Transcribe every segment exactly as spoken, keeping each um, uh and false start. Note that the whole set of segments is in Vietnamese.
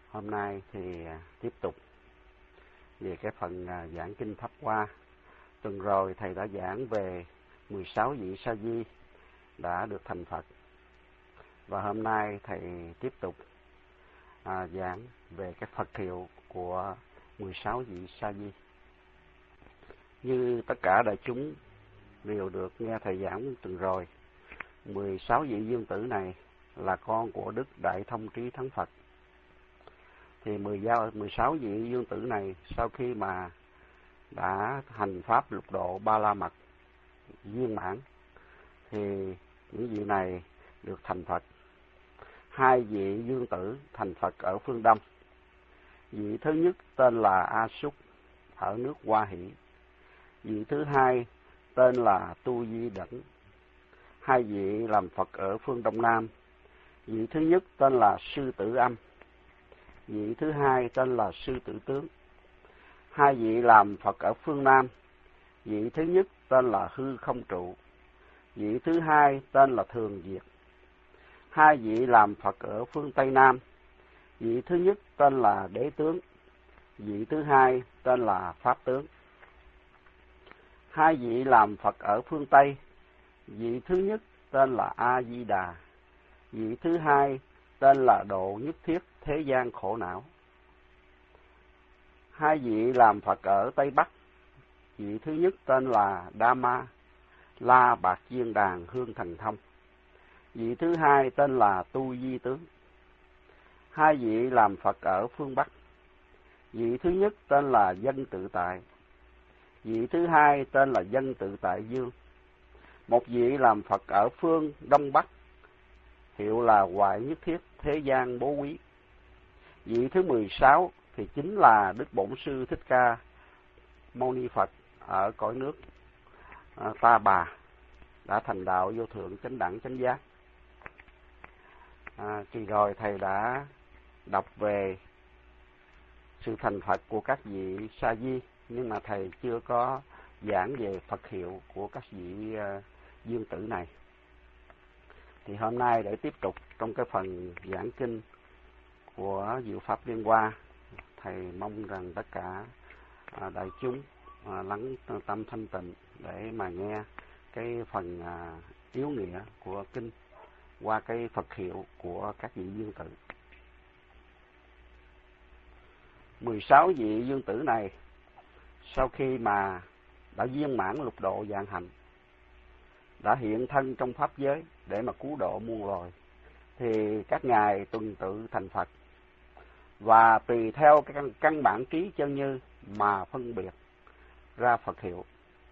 Hôm nay thì tiếp tục về cái phần giảng kinh Pháp Hoa. Tuần rồi thầy đã giảng về mười sáu vị sa di đã được thành Phật. Và hôm nay thầy tiếp tục à, giảng về cái Phật hiệu của mười sáu vị sa di. Như tất cả đại chúng đều được nghe thầy giảng tuần rồi, mười sáu vị dương tử này là con của Đức Đại Thông Trí Thắng Phật. Thì mười sáu vị dương tử này sau khi mà đã hành pháp lục độ ba la mật viên mãn thì những vị này được thành Phật. Hai vị dương tử thành Phật ở phương Đông. Vị thứ nhất tên là A Súc ở nước Hoa Hỷ. Vị thứ hai tên là Tu Di Đẩn. Hai vị làm Phật ở phương Đông Nam. Vị thứ nhất tên là Sư Tử Âm. Vị thứ hai tên là Sư Tử Tướng. Hai vị làm Phật ở phương Nam. Vị thứ nhất tên là Hư Không Trụ. Vị thứ hai tên là Thường Diệt. Hai vị làm Phật ở phương Tây Nam. Vị thứ nhất tên là Đế Tướng. Vị thứ hai tên là Pháp Tướng. Hai vị làm Phật ở phương Tây. Vị thứ nhất tên là A Di Đà. Vị thứ hai tên là Độ Nhất Thiết Thế Gian Khổ Não. Hai vị làm Phật ở Tây Bắc. Vị thứ nhất tên là Đa Ma La Bạc Diên Đàn Hương Thần Thông. Vị thứ hai tên là Tu Di Tướng. Hai vị làm Phật ở phương Bắc. Vị thứ nhất tên là Dân Tự Tại. Vị thứ hai tên là Dân Tự Tại Dương. Một vị làm Phật ở phương Đông Bắc, hiệu là Hoại Nhất Thiết Thế Gian Bố Quý. Vị thứ mười sáu thì chính là Đức Bổn Sư Thích Ca Mâu Ni Phật ở cõi nước à, Ta Bà, đã thành đạo vô thượng chánh đẳng chánh giác. À, kỳ rồi thầy đã đọc về sự thành Phật của các vị sa di, nhưng mà thầy chưa có giảng về Phật hiệu của các vị uh, dương tử này. Thì hôm nay để tiếp tục trong cái phần giảng kinh của Diệu Pháp Liên Hoa, thầy mong rằng tất cả uh, đại chúng uh, lắng tâm thanh tịnh để mà nghe cái phần uh, yếu nghĩa của kinh qua cái Phật hiệu của các vị dương tử. mười sáu vị dương tử này sau khi mà đã viên mãn lục độ vạn hạnh, đã hiện thân trong pháp giới để mà cứu độ muôn loài, thì các ngài tuần tự thành Phật, và tùy theo cái căn, căn bản trí chân như mà phân biệt ra Phật hiệu.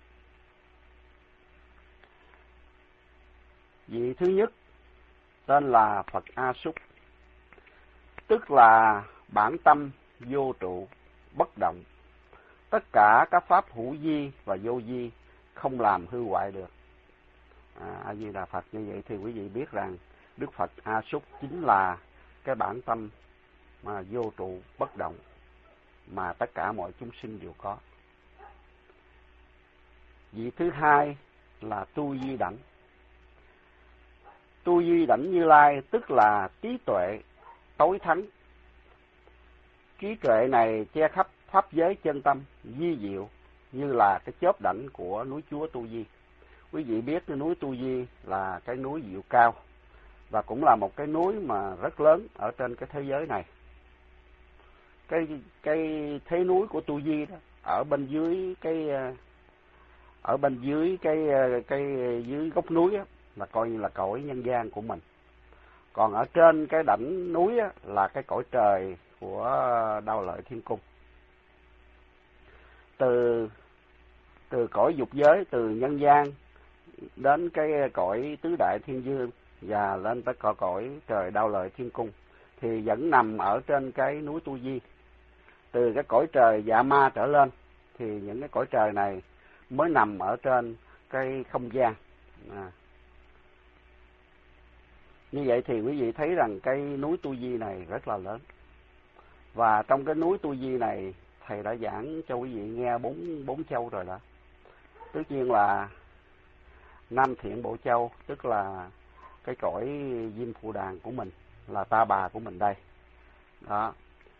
Vị thứ nhất tên là Phật A Súc, tức là bản tâm vô trụ bất động, tất cả các pháp hữu vi và vô vi không làm hư hoại được. A Di Đà Phật. Như vậy thì quý vị biết rằng Đức Phật A Súc chính là cái bản tâm mà vô trụ bất động mà tất cả mọi chúng sinh đều có. Vị thứ hai là Tu Di Đảnh. Tu Di Đảnh Như Lai tức là trí tuệ tối thắng. Trí tuệ này che khắp pháp giới chân tâm vi diệu, như là cái chớp đảnh của núi Chúa Tu Di. Quý vị biết cái núi Tu Di là cái núi diệu cao, và cũng là một cái núi mà rất lớn ở trên cái thế giới này. Cái cái thế núi của Tu Di đó, ở bên dưới cái ở bên dưới cái cái dưới gốc núi đó, là coi như là cõi nhân gian của mình. Còn ở trên cái đỉnh núi đó, là cái cõi trời của Đao Lợi Thiên Cung. Từ từ cõi dục giới, từ nhân gian đến cái cõi tứ đại thiên dương và lên tới cõi cõi trời Đao Lợi Thiên Cung thì vẫn nằm ở trên cái núi Tu Di. Từ cái cõi trời Dạ Ma trở lên thì những cái cõi trời này mới nằm ở trên cái không gian. À. Như vậy thì quý vị thấy rằng cái núi Tu Di này rất là lớn. Và trong cái núi Tu Di này thầy đã giảng cho quý vị nghe bốn bốn châu rồi đó. Tất nhiên là Nam Thiện Bộ Châu, tức là cái cõi Diêm Phù Đàn của mình, là Ta Bà của mình đây. Đó.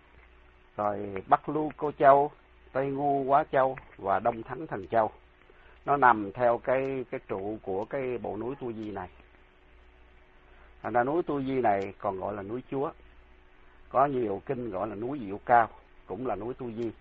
rồi Bắc Lưu Cô Châu, Tây Ngu Quá Châu và Đông Thắng Thần Châu. Nó nằm theo cái cái trụ của cái bộ núi Tu Di này. Thành ra núi Tu Di này còn gọi là núi Chúa. Có nhiều kinh gọi là núi Diệu Cao, cũng là núi Tu Di.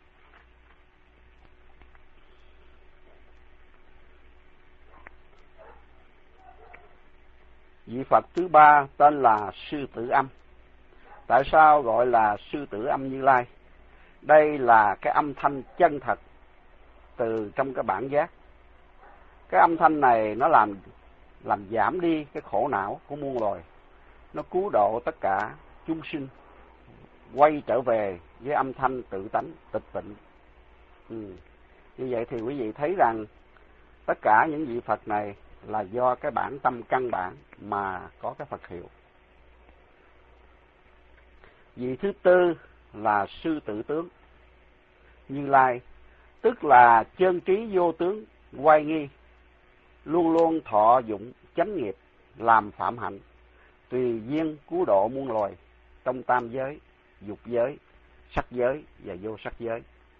Vị Phật thứ ba tên là Sư Tử Âm. Tại sao gọi là Sư Tử Âm Như Lai? Đây là cái âm thanh chân thật từ trong cái bản giác. Cái âm thanh này nó làm làm giảm đi cái khổ não của muôn loài. Nó cứu độ tất cả chúng sinh quay trở về với âm thanh tự tánh tịch tịnh. Ừ. Như vậy thì quý vị thấy rằng tất cả những vị Phật này là do cái bản tâm căn bản mà có cái Phật hiệu. Vị thứ tư là Sư Tử Tướng Như Lai, tức là chân trí vô tướng, oai nghi, luôn luôn thọ dụng chánh nghiệp, làm phạm hạnh, tùy duyên cứu độ muôn loài trong tam giới, dục giới, sắc giới và vô sắc giới.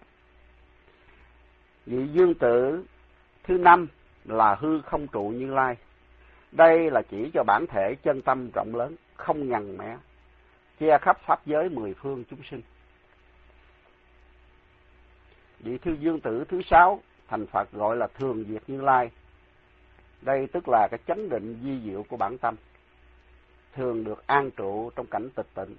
Vị Dương Tử thứ năm là Hư Không Trụ Như Lai. Đây là chỉ cho bản thể chân tâm rộng lớn, không ngần mẻ, che khắp pháp giới mười phương chúng sinh. Vị Thư Dương Tử thứ sáu thành Phật gọi là Thường Diệt Như Lai. Đây tức là cái chánh định vi diệu của bản tâm, thường được an trụ trong cảnh tịch tịnh.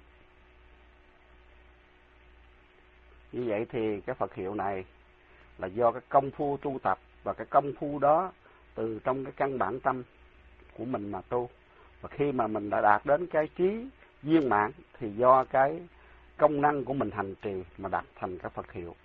Như vậy thì cái Phật hiệu này là do cái công phu tu tập, và cái công phu đó từ trong cái căn bản tâm của mình mà tu. Và khi mà mình đã đạt đến cái trí viên mãn thì do cái công năng của mình hành trì mà đạt thành cái Phật hiệu.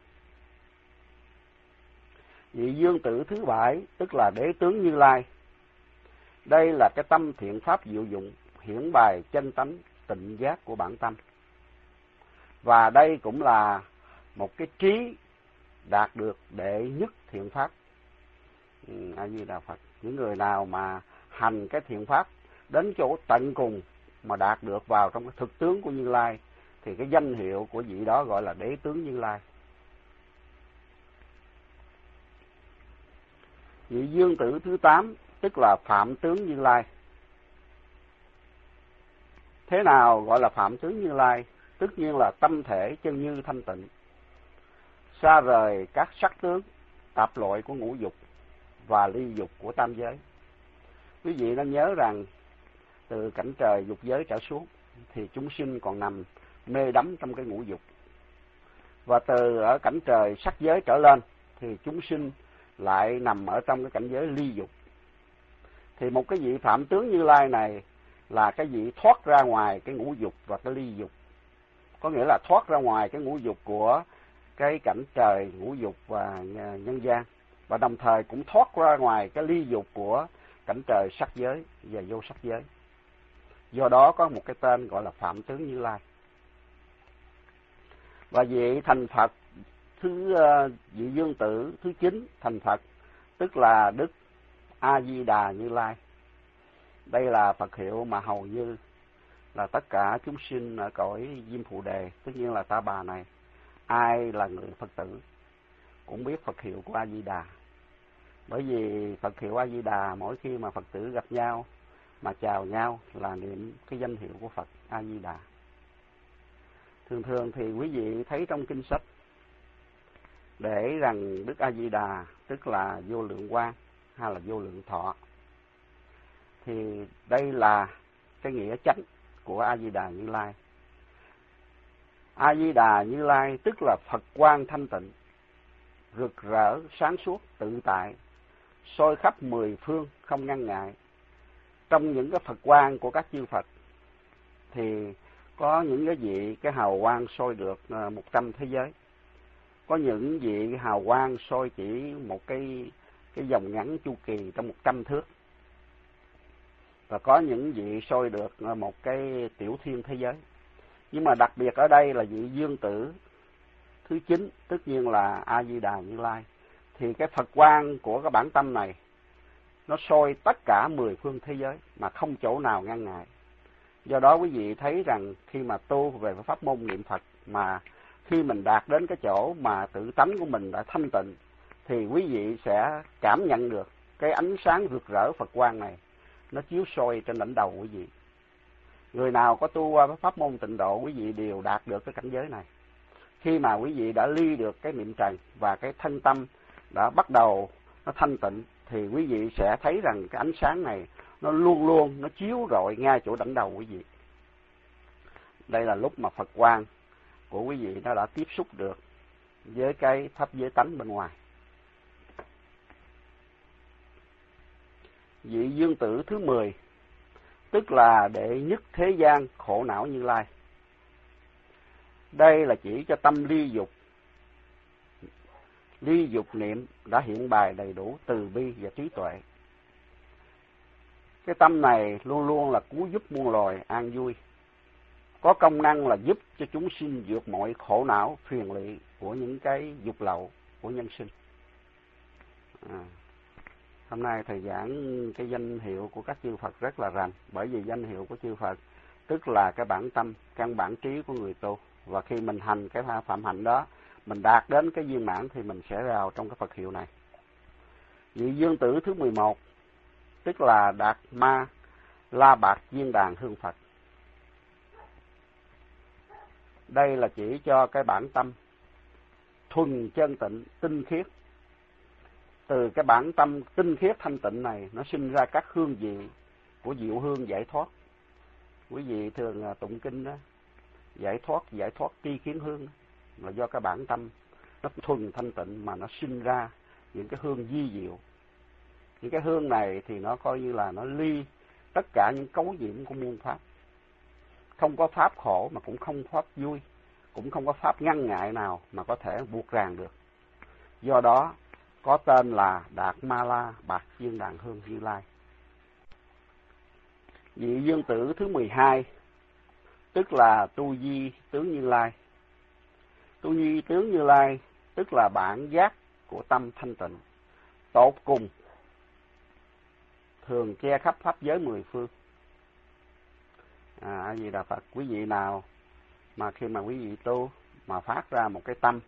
Vị Dương Tử thứ bảy tức là Đế Tướng Như Lai. Đây là cái tâm thiện pháp diệu dụng, hiển bài chân tánh tịnh giác của bản tâm. Và đây cũng là một cái trí đạt được đệ nhất thiện pháp. A Di Đà Phật. Những người nào mà hành cái thiện pháp đến chỗ tận cùng mà đạt được vào trong cái thực tướng của Như Lai thì cái danh hiệu của vị đó gọi là Đế Tướng Như Lai. Vị Dương Tử thứ tám tức là Phạm Tướng Như Lai. Thế nào gọi là Phạm Tướng Như Lai? Tất nhiên là tâm thể chân như thanh tịnh, xa rời các sắc tướng tạp loại của ngũ dục và ly dục của tam giới. Quý vị nên nhớ rằng từ cảnh trời dục giới trở xuống thì chúng sinh còn nằm mê đắm trong cái ngũ dục, và từ ở cảnh trời sắc giới trở lên thì chúng sinh lại nằm ở trong cái cảnh giới ly dục. Thì một cái vị Phạm Tướng Như Lai này là cái vị thoát ra ngoài cái ngũ dục và cái ly dục, có nghĩa là thoát ra ngoài cái ngũ dục của cái cảnh trời ngũ dục và nhân gian, và đồng thời cũng thoát ra ngoài cái ly dục của cảnh trời sắc giới và vô sắc giới. Do đó có một cái tên gọi là Phạm Tướng Như Lai. Và vị thành Phật thứ vị Dương Tử thứ chín thành Phật tức là Đức A Di Đà Như Lai. Đây là Phật hiệu mà hầu như là tất cả chúng sinh ở cõi Diêm Phù Đề, tất nhiên là Ta Bà này, ai là người Phật tử cũng biết Phật hiệu của A Di Đà. Bởi vì Phật hiệu A Di Đà mỗi khi mà Phật tử gặp nhau mà chào nhau là niệm cái danh hiệu của Phật A Di Đà. Thường thường thì quý vị thấy trong kinh sách để rằng Đức A Di Đà tức là vô lượng quang hay là vô lượng thọ, thì đây là cái nghĩa chánh của A Di Đà Như Lai. A Di Đà Như Lai tức là Phật quang thanh tịnh, rực rỡ sáng suốt tự tại, soi khắp mười phương không ngăn ngại. Trong những cái Phật quang của các chư Phật thì có những cái vị cái hào quang soi được một trăm thế giới, có những vị hào quang soi chỉ một cái cái vòng ngắn chu kỳ trong một trăm thước, và có những vị soi được một cái tiểu thiên thế giới. Nhưng mà đặc biệt ở đây là vị Dương Tử thứ chín, tất nhiên là A Di Đà Như Lai, thì cái Phật quang của cái bản tâm này nó soi tất cả mười phương thế giới mà không chỗ nào ngăn ngại. Do đó quý vị thấy rằng khi mà tu về pháp môn niệm Phật mà khi mình đạt đến cái chỗ mà tự tánh của mình đã thanh tịnh, thì quý vị sẽ cảm nhận được cái ánh sáng rực rỡ Phật quang này nó chiếu soi trên đỉnh đầu quý vị. Người nào có tu qua pháp môn tịnh độ, quý vị đều đạt được cái cảnh giới này. Khi mà quý vị đã ly được cái niệm trần và cái thân tâm đã bắt đầu nó thanh tịnh, thì quý vị sẽ thấy rằng cái ánh sáng này nó luôn luôn nó chiếu rọi ngay chỗ đỉnh đầu quý vị. Đây là lúc mà Phật quang của quý vị nó đã tiếp xúc được với cái pháp giới tánh bên ngoài. Vị dương tử thứ mười, tức là đệ nhất thế gian khổ não Như Lai. Đây là chỉ cho tâm ly dục, ly dục niệm đã hiện bày đầy đủ từ bi và trí tuệ. Cái tâm này luôn luôn là cứu giúp muôn loài an vui, có công năng là giúp cho chúng sinh vượt mọi khổ não phiền lụy của những cái dục lậu của nhân sinh. À, hôm nay thầy giảng cái danh hiệu của các chư Phật rất là rành, bởi vì danh hiệu của chư Phật tức là cái bản tâm, căn bản trí của người tu. Và khi mình hành cái phạm hạnh đó, mình đạt đến cái viên mãn thì mình sẽ vào trong cái Phật hiệu này. Vị dương tử thứ mười một, tức là Đạt Ma La Bạt Viên Đàn Hương Phật. Đây là chỉ cho cái bản tâm thuần chân tịnh, tinh khiết. Từ cái bản tâm tinh khiết thanh tịnh này, nó sinh ra các hương vị của diệu hương giải thoát. Quý vị thường tụng kinh đó, giải thoát, giải thoát tri kiến hương, là do cái bản tâm nó thuần thanh tịnh mà nó sinh ra những cái hương vi diệu. Những cái hương này thì nó coi như là nó ly tất cả những cấu nhiễm của muôn pháp. Không có pháp khổ mà cũng không pháp vui, cũng không có pháp ngăn ngại nào mà có thể buộc ràng được. Do đó có tên là Đạt Ma La Bạt Viên Đàn Hương Như Lai. Vị dương tử thứ mười hai, tức là Tu Di Tướng Như Lai. Tu Di Tướng Như Lai tức là bản giác của tâm thanh tịnh, tột cùng, thường che khắp pháp giới mười phương. À, A Di Đà Phật, quý vị nào mà khi mà quý vị tu mà phát ra một cái tâm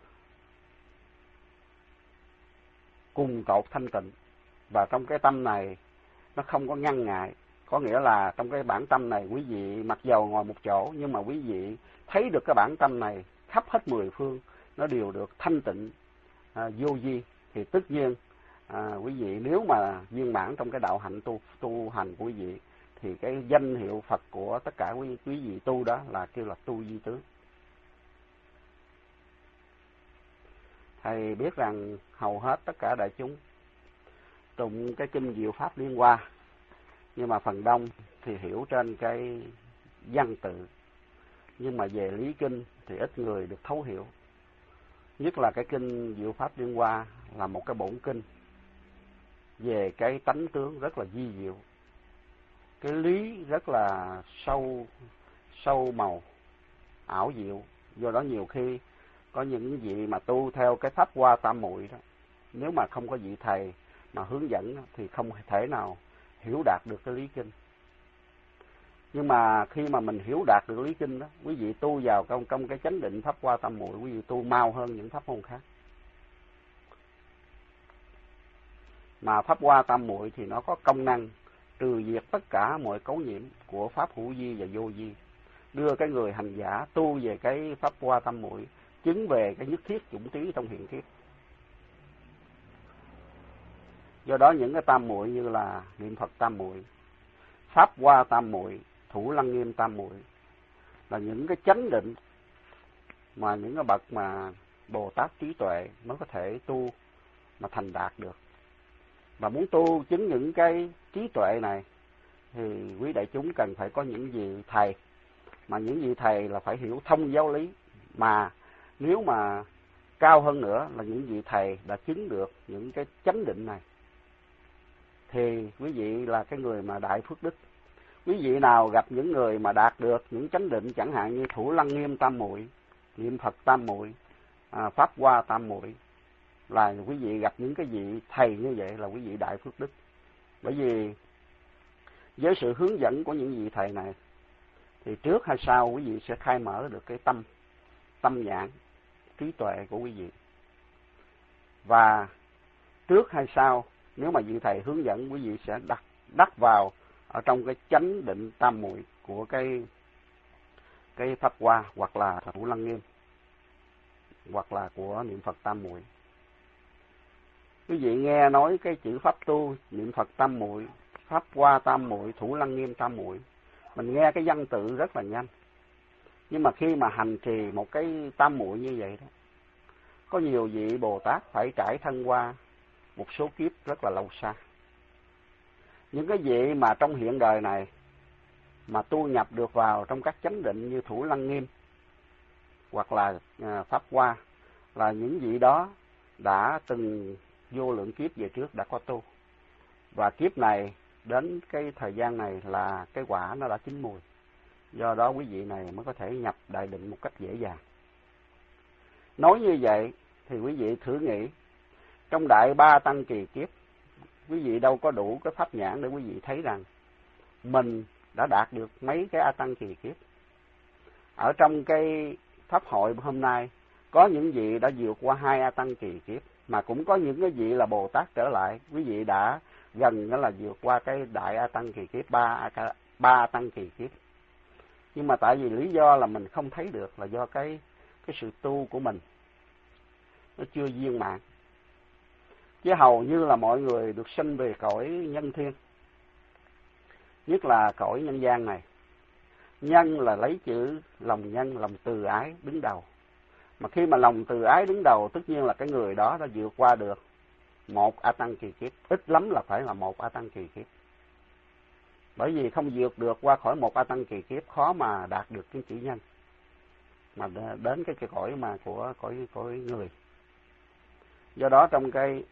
cùng tột thanh tịnh, và trong cái tâm này nó không có ngăn ngại, có nghĩa là trong cái bản tâm này quý vị mặc dầu ngồi một chỗ, nhưng mà quý vị thấy được cái bản tâm này khắp hết mười phương nó đều được thanh tịnh, à, vô vi, thì tất nhiên à, quý vị nếu mà viên mãn trong cái đạo hạnh tu tu hành của quý vị, thì cái danh hiệu Phật của tất cả quý, quý vị tu đó là kêu là Tu Di Tướng. Thầy biết rằng hầu hết tất cả đại chúng tụng cái kinh Diệu Pháp Liên Hoa, nhưng mà phần đông thì hiểu trên cái văn tự, nhưng mà về lý kinh thì ít người được thấu hiểu. Nhất là cái kinh Diệu Pháp Liên Hoa là một cái bổn kinh về cái tánh tướng rất là vi diệu, cái lý rất là sâu sâu màu, ảo diệu. Do đó nhiều khi có những vị mà tu theo cái pháp Hoa Tam Muội đó, nếu mà không có vị thầy mà hướng dẫn thì không thể nào hiểu đạt được cái lý kinh. Nhưng mà khi mà mình hiểu đạt được lý kinh đó, quý vị tu vào trong, trong cái chánh định pháp Hoa Tam Muội, quý vị tu mau hơn những pháp môn khác. Mà pháp Hoa Tam Muội thì nó có công năng trừ diệt tất cả mọi cấu nhiễm của pháp hữu vi và vô vi, đưa cái người hành giả tu về cái pháp Hoa Tam Muội, chứng về cái nhất thiết chủng trí trong hiện thiết. Do đó những cái tam muội như là niệm Phật tam muội, pháp Hoa Tam Muội, Thủ Lăng Nghiêm Tam Muội là những cái chánh định mà những cái bậc mà Bồ Tát trí tuệ mới có thể tu mà thành đạt được. Và muốn tu chứng những cái trí tuệ này thì quý đại chúng cần phải có những vị thầy, mà những vị thầy là phải hiểu thông giáo lý, mà nếu mà cao hơn nữa là những vị thầy đã chứng được những cái chánh định này, thì quý vị là cái người mà đại phước đức. Quý vị nào gặp những người mà đạt được những chánh định, chẳng hạn như Thủ Lăng Nghiêm Tam Muội, niệm Phật Tam Muội, à, pháp Hoa Tam Muội, là quý vị gặp những cái vị thầy như vậy là quý vị đại phước đức. Bởi vì với sự hướng dẫn của những vị thầy này thì trước hay sau quý vị sẽ khai mở được cái tâm tâm nhãn, trí tuệ của quý vị. Và trước hay sau, nếu mà vị thầy hướng dẫn, quý vị sẽ đặt đắc vào ở trong cái chánh định tam muội của cái cái pháp hoa, hoặc là Thủ Lăng Nghiêm, hoặc là của niệm Phật tam muội. Quý vị nghe nói cái chữ pháp tu, niệm Phật tam muội, pháp hoa tam muội, Thủ Lăng Nghiêm tam muội, mình nghe cái văn tự rất là nhanh. Nhưng mà khi mà hành trì một cái tam muội như vậy đó, có nhiều vị Bồ Tát phải trải thân qua một số kiếp rất là lâu xa. Những cái vị mà trong hiện đời này mà tu nhập được vào trong các chánh định như Thủ Lăng Nghiêm hoặc là pháp hoa, là những vị đó đã từng vô lượng kiếp về trước đã có tu, và kiếp này đến cái thời gian này là cái quả nó đã chín mùi. Do đó quý vị này mới có thể nhập đại định một cách dễ dàng. Nói như vậy thì quý vị thử nghĩ, trong đại ba tăng kỳ kiếp, quý vị đâu có đủ cái pháp nhãn để quý vị thấy rằng mình đã đạt được mấy cái A Tăng kỳ kiếp. Ở trong cái pháp hội hôm nay, có những vị đã vượt qua hai A Tăng kỳ kiếp, mà cũng có những cái vị là Bồ Tát trở lại, quý vị đã gần đó là vượt qua cái đại A Tăng kỳ kiếp, ba ba A Tăng kỳ kiếp. Nhưng mà tại vì lý do là mình không thấy được, là do cái cái sự tu của mình nó chưa viên mãn. Chứ hầu như là mọi người được sinh về cõi nhân thiên, nhất là cõi nhân gian này. Nhân là lấy chữ lòng nhân, lòng từ ái đứng đầu. Mà khi mà lòng từ ái đứng đầu, tất nhiên là cái người đó đã vượt qua được một A Tăng kỳ kiếp, ít lắm là phải là một A Tăng kỳ kiếp. Bởi vì không vượt được qua khỏi một A Tăng kỳ kiếp, khó mà đạt được cái chữ nhân, mà đến cái, cái cõi mà của cõi cõi người. Do đó trong cái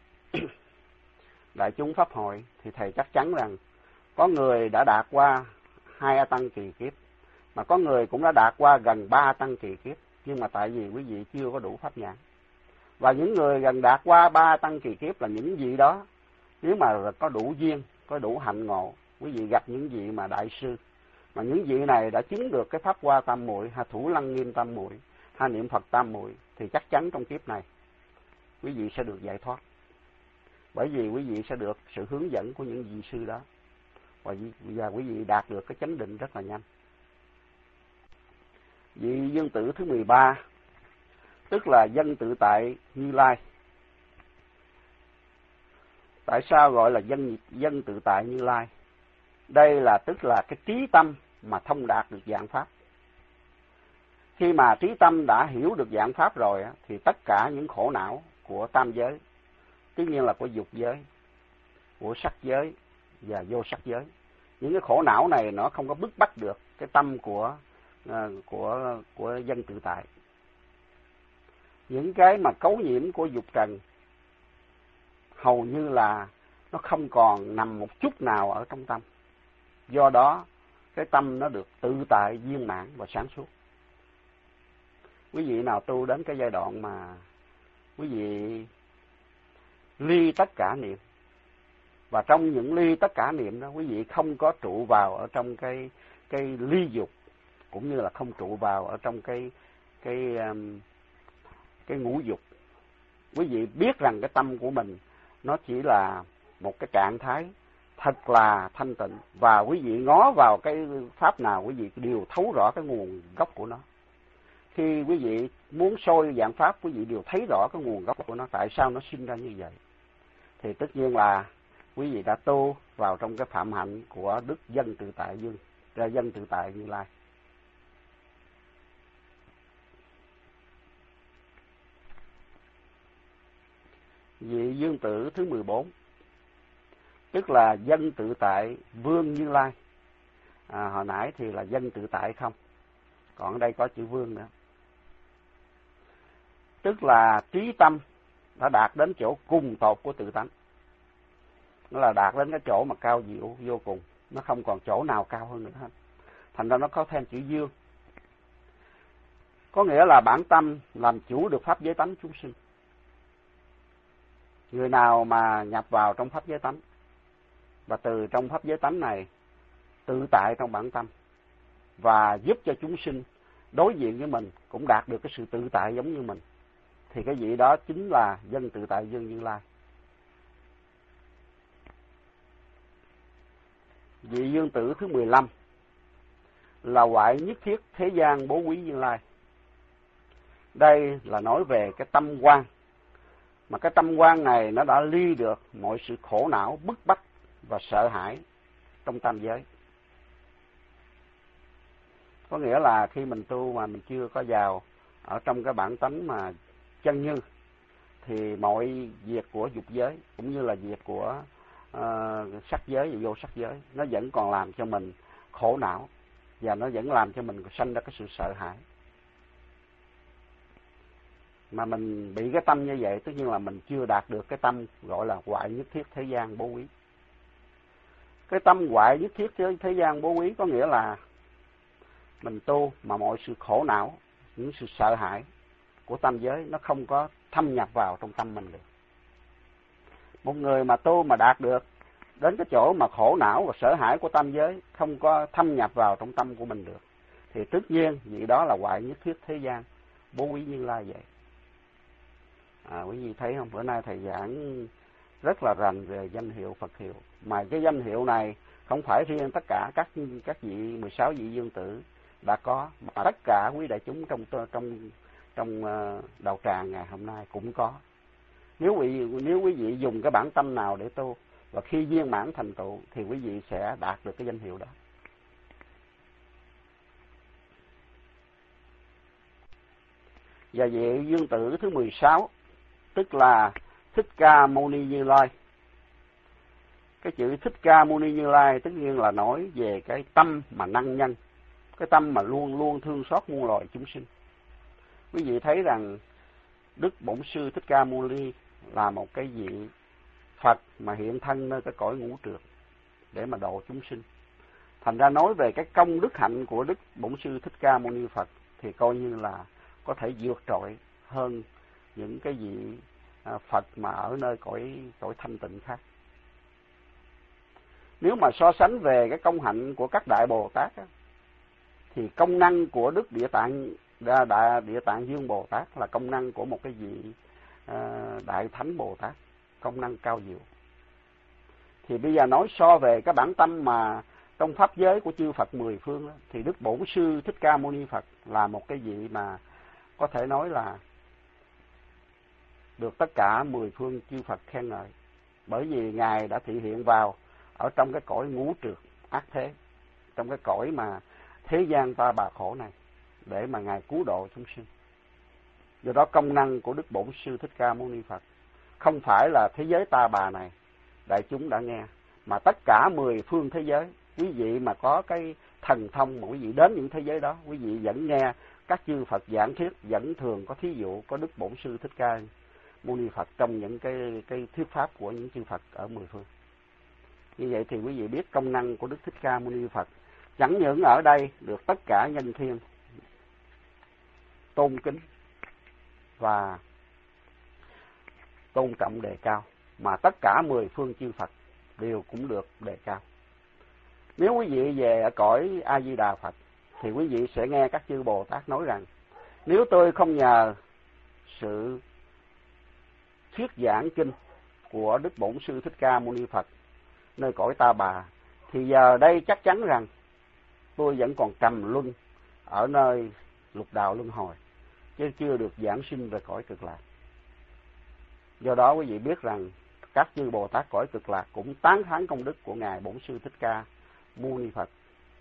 đại chúng pháp hội thì thầy chắc chắn rằng có người đã đạt qua hai A Tăng kỳ kiếp, mà có người cũng đã đạt qua gần ba A Tăng kỳ kiếp, nhưng mà tại vì quý vị chưa có đủ pháp nhãn. Và những người gần đạt qua ba A Tăng kỳ kiếp là những vị đó, nếu mà có đủ duyên, có đủ hạnh ngộ, quý vị gặp những vị mà đại sư, mà những vị này đã chứng được cái pháp hoa tam muội, hay Thủ Lăng Nghiêm tam muội, hay niệm Phật tam muội, thì chắc chắn trong kiếp này quý vị sẽ được giải thoát. Bởi vì quý vị sẽ được sự hướng dẫn của những vị sư đó, và quý vị đạt được cái chánh định rất là nhanh. Vị dân tử thứ mười ba, tức là dân tự tại Như Lai. Tại sao gọi là dân dân tự tại Như Lai? Đây là tức là cái trí tâm mà thông đạt được dạng pháp. Khi mà trí tâm đã hiểu được dạng pháp rồi thì tất cả những khổ não của tam giới, tất nhiên là của dục giới, của sắc giới và vô sắc giới, những cái khổ não này nó không có bức bách được cái tâm của của của dân tự tại. Những cái mà cấu nhiễm của dục trần hầu như là nó không còn nằm một chút nào ở trong tâm. Do đó cái tâm nó được tự tại, viên mãn và sáng suốt. Quý vị nào tu đến cái giai đoạn mà quý vị ly tất cả niệm, và trong những ly tất cả niệm đó, quý vị không có trụ vào ở trong cái cái ly dục, cũng như là không trụ vào ở trong cái cái cái ngũ dục. Quý vị biết rằng cái tâm của mình nó chỉ là một cái trạng thái thật là thanh tịnh, và quý vị ngó vào cái pháp nào quý vị đều thấu rõ cái nguồn gốc của nó. Khi quý vị muốn soi dạng pháp, quý vị đều thấy rõ cái nguồn gốc của nó, tại sao nó sinh ra như vậy. Thì tất nhiên là quý vị đã tu vào trong cái phạm hạnh của Đức Dân Tự Tại Dương, ra Dân Tự Tại Như Lai. Vị dương tử thứ mười bốn, tức là Dân Tự Tại Vương Như Lai. À, hồi nãy thì là Dân Tự Tại không, còn ở đây có chữ Vương nữa. Tức là trí tâm đã đạt đến chỗ cùng tột của tự tánh. Nó là đạt đến cái chỗ mà cao diệu vô cùng, nó không còn chỗ nào cao hơn nữa hết. Thành ra nó có thêm chữ dương. Có nghĩa là bản tâm làm chủ được pháp giới tánh chúng sinh. Người nào mà nhập vào trong pháp giới tánh, và từ trong pháp giới tánh này tự tại trong bản tâm, và giúp cho chúng sinh đối diện với mình cũng đạt được cái sự tự tại giống như mình, thì cái vị đó chính là dân tự tại dương Như Lai. Vị dương tử thứ mười lăm là Hoại Nhất Thiết Thế Gian Bố Quý Như Lai. Đây là nói về cái tâm quan, mà cái tâm quan này nó đã ly được mọi sự khổ não, bức bách và sợ hãi trong tam giới. Có nghĩa là khi mình tu mà mình chưa có vào ở trong cái bản tánh mà chân như, thì mọi việc của dục giới cũng như là việc của uh, sắc giới và vô sắc giới nó vẫn còn làm cho mình khổ não, và nó vẫn làm cho mình sanh ra cái sự sợ hãi. Mà mình bị cái tâm như vậy, tất nhiên là mình chưa đạt được cái tâm gọi là Hoại Nhất Thiết Thế Gian Bố Quý. Cái tâm Hoại Nhất Thiết Thế, thế gian Bố Quý có nghĩa là mình tu mà mọi sự khổ não, những sự sợ hãi của tam giới nó không có thâm nhập vào trong tâm mình được. Một người mà tu mà đạt được đến cái chỗ mà khổ não và sợ hãi của tam giới không có thâm nhập vào trong tâm của mình được, thì tất nhiên vị đó là Hoại Nhất Thiết Thế Gian Bố Quý Như Lai vậy. À, quý vị thấy không, bữa nay thầy giảng rất là rành về danh hiệu Phật hiệu, mà cái danh hiệu này không phải riêng tất cả các các vị mười sáu vị dương tử đã có, mà tất cả quý đại chúng trong trong trong đạo tràng ngày hôm nay cũng có. Nếu quý nếu quý vị dùng cái bản tâm nào để tu, và khi viên mãn thành tựu thì quý vị sẽ đạt được cái danh hiệu đó. Và vị dương tử thứ mười sáu tức là Thích Ca Mâu Ni Như Lai. Cái chữ Thích Ca Mâu Ni Như Lai tất nhiên là nói về cái tâm mà năng nhân, cái tâm mà luôn luôn thương xót muôn loài chúng sinh. Quý vị thấy rằng Đức Bổn Sư Thích Ca Mâu Ni là một cái vị Phật mà hiện thân nơi cái cõi ngũ trược để mà độ chúng sinh. Thành ra nói về cái công đức hạnh của Đức Bổn Sư Thích Ca Mâu Ni Phật thì coi như là có thể vượt trội hơn những cái vị Phật mà ở nơi cõi cõi thanh tịnh khác. Nếu mà so sánh về cái công hạnh của các đại Bồ Tát á, thì công năng của Đức Địa Tạng Đại Địa Tạng Dương Bồ Tát là công năng của một cái vị Đại Thánh Bồ Tát, công năng cao diệu. Thì bây giờ nói so về cái bản tâm mà trong pháp giới của chư Phật mười phương đó, thì Đức Bổn Sư Thích Ca Mâu Ni Phật là một cái vị mà có thể nói là được tất cả mười phương chư Phật khen ngợi, bởi vì Ngài đã thị hiện vào ở trong cái cõi ngũ trược ác thế, trong cái cõi mà thế gian ta bà khổ này, để mà Ngài cứu độ chúng sinh. Do đó công năng của Đức Bổn Sư Thích Ca Mâu Ni Phật không phải là thế giới ta bà này đại chúng đã nghe, mà tất cả mười phương thế giới. Quý vị mà có cái thần thông mà quý vị đến những thế giới đó, quý vị vẫn nghe các chư Phật giảng thuyết, vẫn thường có thí dụ có Đức Bổn Sư Thích Ca Mâu Ni Phật trong những cái cái thuyết pháp của những chư Phật ở mười phương. Như vậy thì quý vị biết công năng của Đức Thích Ca Mâu Ni Phật chẳng những ở đây được tất cả nhân thiên tôn kính và tôn trọng đề cao, mà tất cả mười phương chư Phật đều cũng được đề cao. Nếu quý vị về ở cõi A Di Đà Phật thì quý vị sẽ nghe các chư Bồ Tát nói rằng nếu tôi không nhờ sự thuyết giảng kinh của Đức Bổn Sư Thích Ca Mâu Ni Phật nơi cõi ta bà, thì giờ đây chắc chắn rằng tôi vẫn còn trầm luân ở nơi lục đạo luân hồi, chứ chưa được giảng sinh về cõi cực lạc. Do đó quý vị biết rằng các chư Bồ Tát cõi cực lạc cũng tán thán công đức của Ngài Bổn Sư Thích Ca Mâu Ni Phật.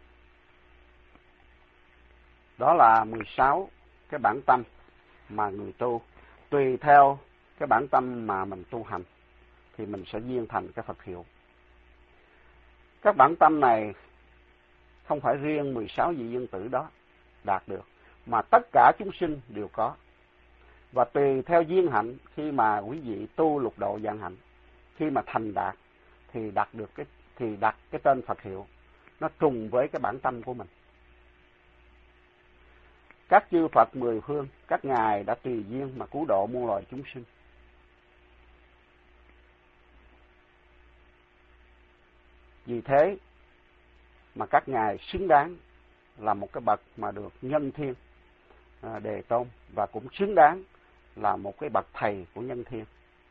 Đó là mười sáu cái bản tâm mà người tu tùy theo cái bản tâm mà mình tu hành thì mình sẽ viên thành cái Phật hiệu. Các bản tâm này không phải riêng mười sáu vị dương tử đó đạt được, mà tất cả chúng sinh đều có. Và tùy theo duyên hạnh, khi mà quý vị tu lục độ vạn hạnh, khi mà thành đạt thì đạt được cái thì đặt cái tên Phật hiệu nó trùng với cái bản tâm của mình. Các chư Phật mười phương, các ngài đã tùy duyên mà cứu độ muôn loài chúng sinh. Vì thế mà các ngài xứng đáng là một cái bậc mà được nhân thiên à, đề tôn và cũng xứng đáng là một cái bậc thầy của nhân thiên.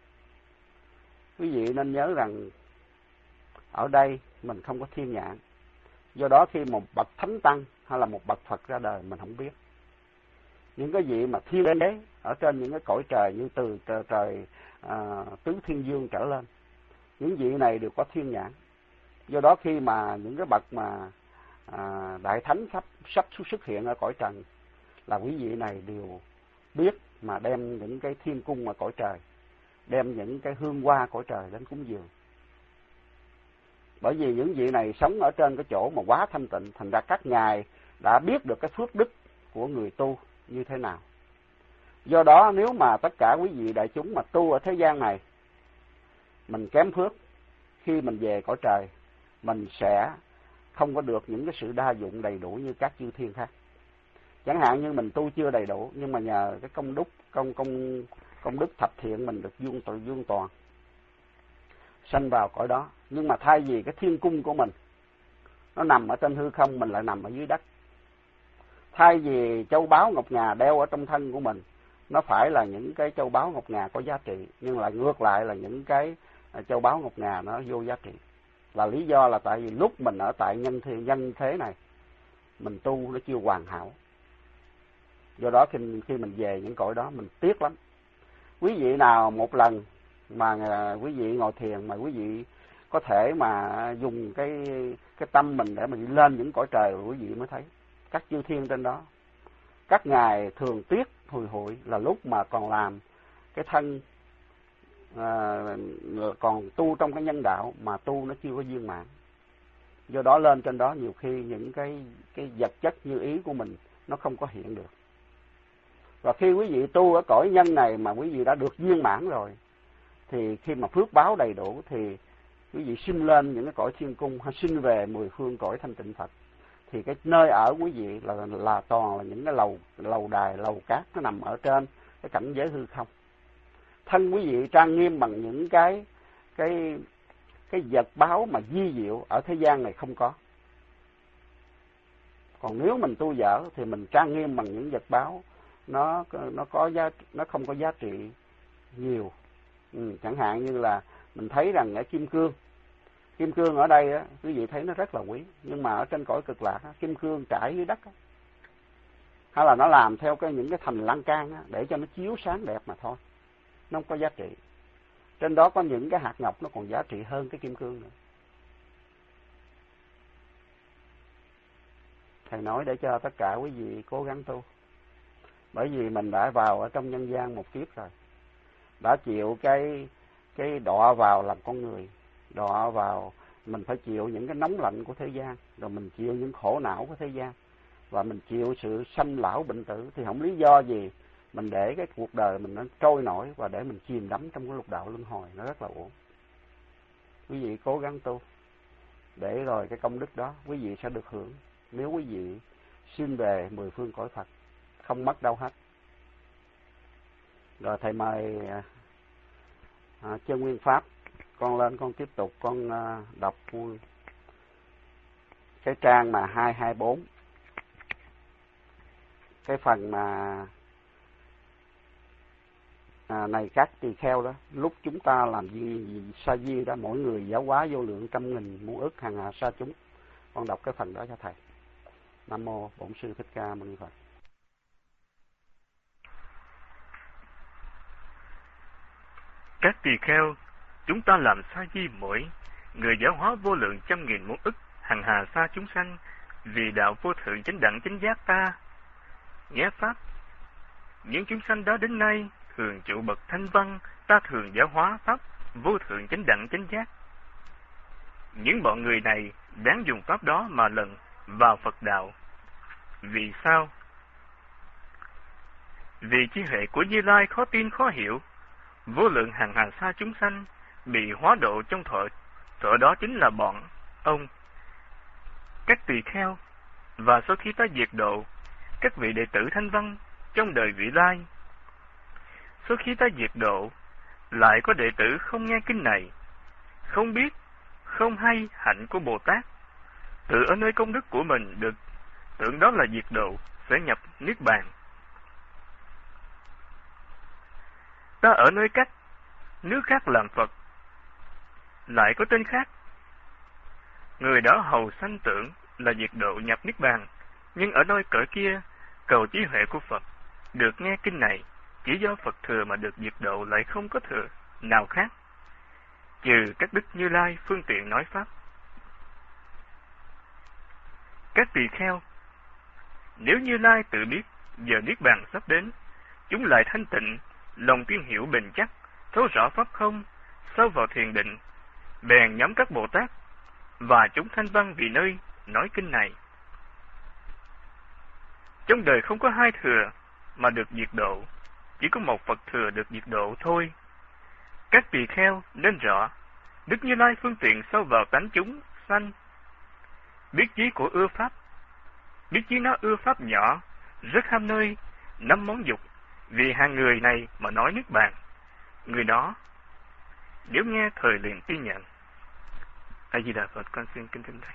Quý vị nên nhớ rằng ở đây mình không có thiên nhãn, do đó khi một bậc thánh tăng hay là một bậc Phật ra đời mình không biết. Những cái vị mà thiên đế ở trên những cái cõi trời như từ trời, trời à, tứ thiên dương trở lên, những vị này đều có thiên nhãn. Do đó khi mà những cái bậc mà à, đại thánh sắp sắp xuất hiện ở cõi trần là quý vị này đều biết mà đem những cái thiên cung ở cõi trời, đem những cái hương hoa cõi trời đến cúng dường. Bởi vì những vị này sống ở trên cái chỗ mà quá thanh tịnh, thành ra các ngài đã biết được cái phước đức của người tu như thế nào. Do đó nếu mà tất cả quý vị đại chúng mà tu ở thế gian này mình kém phước, khi mình về cõi trời mình sẽ không có được những cái sự đa dụng đầy đủ như các chư thiên khác. Chẳng hạn như mình tu chưa đầy đủ, nhưng mà nhờ cái công đức công công công đức thập thiện mình được vuông toàn vuông toàn sanh vào cõi đó. Nhưng mà thay vì cái thiên cung của mình nó nằm ở trên hư không, mình lại nằm ở dưới đất. Thay vì châu báu ngọc ngà đeo ở trong thân của mình, nó phải là những cái châu báu ngọc ngà có giá trị, nhưng lại ngược lại là những cái châu báu ngọc ngà nó vô giá trị. Là lý do là tại vì lúc mình ở tại nhân thế, nhân thế này mình tu nó chưa hoàn hảo. Do đó khi, khi mình về những cõi đó mình tiếc lắm. Quý vị nào một lần mà quý vị ngồi thiền mà quý vị có thể mà dùng cái cái tâm mình để mình lên những cõi trời, quý vị mới thấy các chư thiên trên đó, các ngài thường tiếc hồi hội là lúc mà còn làm cái thân à, còn tu trong cái nhân đạo mà tu nó chưa có viên mãn. Do đó lên trên đó nhiều khi những cái cái vật chất như ý của mình nó không có hiện được. Và khi quý vị tu ở cõi nhân này mà quý vị đã được viên mãn rồi, thì khi mà phước báo đầy đủ thì quý vị sinh lên những cái cõi thiên cung hay sinh về mười phương cõi thanh tịnh Phật, thì cái nơi ở quý vị là là toàn là những cái lầu lầu đài lầu cát nó nằm ở trên cái cảnh giới hư không. Thân quý vị trang nghiêm bằng những cái cái cái vật báo mà di diệu ở thế gian này không có. Còn nếu mình tu dở thì mình trang nghiêm bằng những vật báo nó nó có giá, nó không có giá trị nhiều. Ừ, chẳng hạn như là mình thấy rằng ở kim cương, kim cương ở đây á, quý vị thấy nó rất là quý, nhưng mà ở trên cõi cực lạc á, kim cương trải dưới đất á, hay là nó làm theo cái những cái thành lan can á, để cho nó chiếu sáng đẹp mà thôi, nó không có giá trị. Trên đó có những cái hạt ngọc nó còn giá trị hơn cái kim cương nữa. Thầy nói để cho tất cả quý vị cố gắng tu. Bởi vì mình đã vào ở trong nhân gian một kiếp rồi, đã chịu cái cái đọa vào làm con người, đọa vào mình phải chịu những cái nóng lạnh của thế gian, rồi mình chịu những khổ não của thế gian, và mình chịu sự sanh lão bệnh tử, thì không lý do gì mình để cái cuộc đời mình nó trôi nổi và để mình chìm đắm trong cái lục đạo luân hồi, nó rất là uổng. Quý vị cố gắng tu để rồi cái công đức đó quý vị sẽ được hưởng nếu quý vị xin về mười phương cõi Phật, không mất đâu hết. Rồi thầy mời à, Chân Nguyên Pháp, con lên con tiếp tục con à, đọc cái trang mà hai hai bốn, cái phần mà à, này các tỳ kheo đó, lúc chúng ta làm gì, gì sa di đó, mỗi người giáo hóa vô lượng trăm nghìn muôn ức hàng hà sa chúng. Con đọc cái phần đó cho thầy. Nam mô Bổn Sư Thích Ca Mâu Ni Phật. Các tỳ kheo, chúng ta làm sa di mỗi người giáo hóa vô lượng trăm nghìn muôn ức hằng hà sa chúng sanh vì đạo vô thượng chánh đẳng chánh giác ta. Nghe pháp, những chúng sanh đó đến nay thường trụ bậc thanh văn, ta thường giáo hóa pháp vô thượng chánh đẳng chánh giác. Những bọn người này đáng dùng pháp đó mà lần vào Phật đạo. Vì sao? Vì chi hệ của Như Lai khó tin khó hiểu, vô lượng hàng hà sa chúng sanh bị hóa độ trong thọ, thọ đó chính là bọn ông, các tỳ kheo. Và sau khi ta diệt độ các vị đệ tử thanh văn trong đời vị lai, sau khi ta diệt độ lại có đệ tử không nghe kinh này, không biết, không hay hạnh của Bồ Tát, tự ở nơi công đức của mình được tưởng đó là diệt độ, sẽ nhập niết bàn. ta ở nơi các nước khác làm Phật, lại có tên khác. Người đó hầu sanh tưởng là diệt độ nhập Niết Bàn, nhưng ở nơi cõi kia cầu trí huệ của Phật, được nghe kinh này, chỉ do Phật thừa mà được diệt độ, lại không có thừa nào khác, trừ các đức Như Lai phương tiện nói Pháp. Các tỳ kheo, nếu Như Lai tự biết giờ Niết Bàn sắp đến, chúng lại thanh tịnh, lòng tiên hiểu bền chắc, thấu rõ Pháp không, sâu vào thiền định, bèn nhóm các Bồ Tát và chúng thanh văn vì nơi nói kinh này. Trong đời không có hai thừa mà được diệt độ, chỉ có một Phật thừa được diệt độ thôi. Các tỳ kheo nên rõ, Đức Như Lai phương tiện sâu vào tánh chúng sanh, biết chí của ưa Pháp, biết chí nó ưa Pháp nhỏ, rất ham nơi, năm món dục, vì hàng người này mà nói Niết Bàn. Người đó, nếu nghe thời liền tin nhận. A Di Đà Phật, con xin kính thỉnh thầy.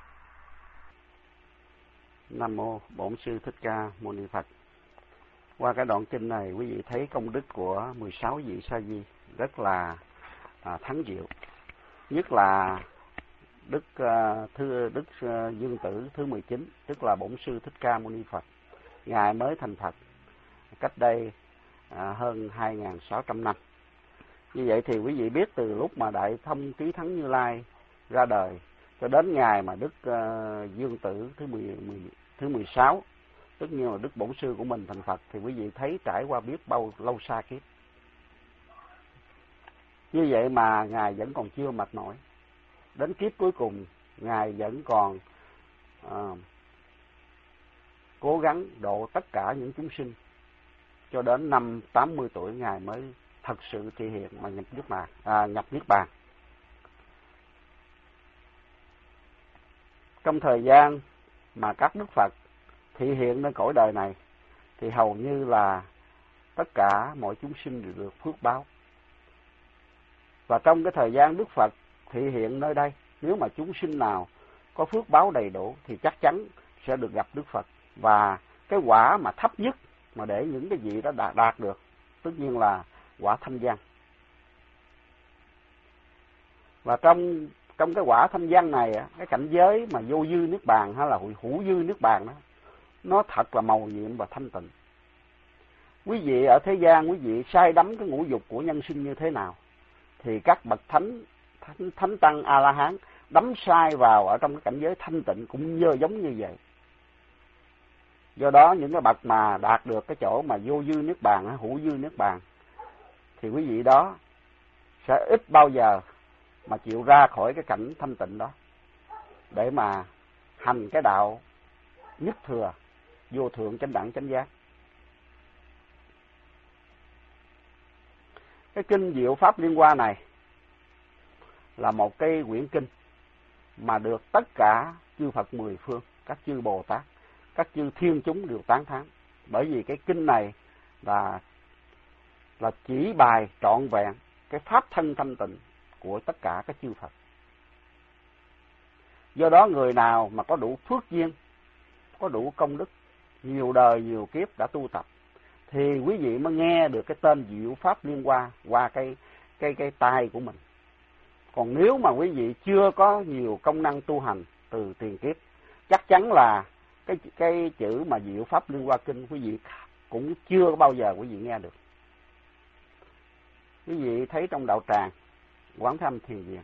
Nam mô Bổn Sư Thích Ca Mâu Ni Phật. Qua cái đoạn kinh này, quý vị thấy công đức của mười sáu vị sa di rất là à, thắng diệu. Nhất là đức uh, thứ đức uh, Dương Tử thứ mười chín, tức là Bổn Sư Thích Ca Mâu Ni Phật. Ngài mới thành Phật cách đây à, hơn hai nghìn sáu trăm năm. Như vậy thì quý vị biết từ lúc mà Đại Thông Trí Thắng Như Lai ra đời cho đến ngày mà Đức uh, Dương Tử thứ mười, mười, thứ mười sáu, tất nhiên là Đức Bổn Sư của mình thành Phật, thì quý vị thấy trải qua biết bao lâu xa kiếp. Như vậy mà Ngài vẫn còn chưa mệt mỏi. Đến kiếp cuối cùng, Ngài vẫn còn uh, cố gắng độ tất cả những chúng sinh. Cho đến năm tám mươi tuổi, Ngài mới thật sự thể hiện mà nhập Niết Bàn, à, nhập Niết Bàn. Trong thời gian mà các Đức Phật thị hiện nơi cõi đời này, thì hầu như là tất cả mọi chúng sinh đều được phước báo. Và trong cái thời gian Đức Phật thị hiện nơi đây, nếu mà chúng sinh nào có phước báo đầy đủ thì chắc chắn sẽ được gặp Đức Phật. Và cái quả mà thấp nhất mà để những cái vị đó đạt, đạt được, tất nhiên là quả thanh văn. Và trong trong cái quả thanh văn này, cái cảnh giới mà vô dư Niết Bàn hay là hữu dư Niết Bàn đó, nó thật là màu nhiệm và thanh tịnh. Quý vị ở thế gian, quý vị sai đắm cái ngũ dục của nhân sinh như thế nào, thì các bậc thánh thánh, thánh tăng A La Hán đắm sai vào ở trong cái cảnh giới thanh tịnh cũng như giống như vậy. Do đó những cái bậc mà đạt được cái chỗ mà vô dư Niết Bàn, hữu dư Niết Bàn, thì quý vị đó sẽ ít bao giờ mà chịu ra khỏi cái cảnh thanh tịnh đó để mà hành cái đạo nhất thừa, vô thượng chánh đẳng chánh giác. Cái kinh Diệu Pháp Liên Hoa này là một cái quyển kinh mà được tất cả chư Phật mười phương, các chư Bồ Tát, các chư thiên chúng đều tán thán. Bởi vì cái kinh này là là chỉ bài trọn vẹn cái pháp thân thanh tịnh của tất cả các chư Phật. Do đó người nào mà có đủ phước duyên, có đủ công đức, nhiều đời nhiều kiếp đã tu tập, thì quý vị mới nghe được cái tên Diệu Pháp Liên Hoa qua cái cái cái tai của mình. Còn nếu mà quý vị chưa có nhiều công năng tu hành từ tiền kiếp, chắc chắn là cái cái chữ mà Diệu Pháp Liên Hoa kinh quý vị cũng chưa bao giờ quý vị nghe được. Quý vị thấy trong đạo tràng Quán Thế Âm Thiền Viện,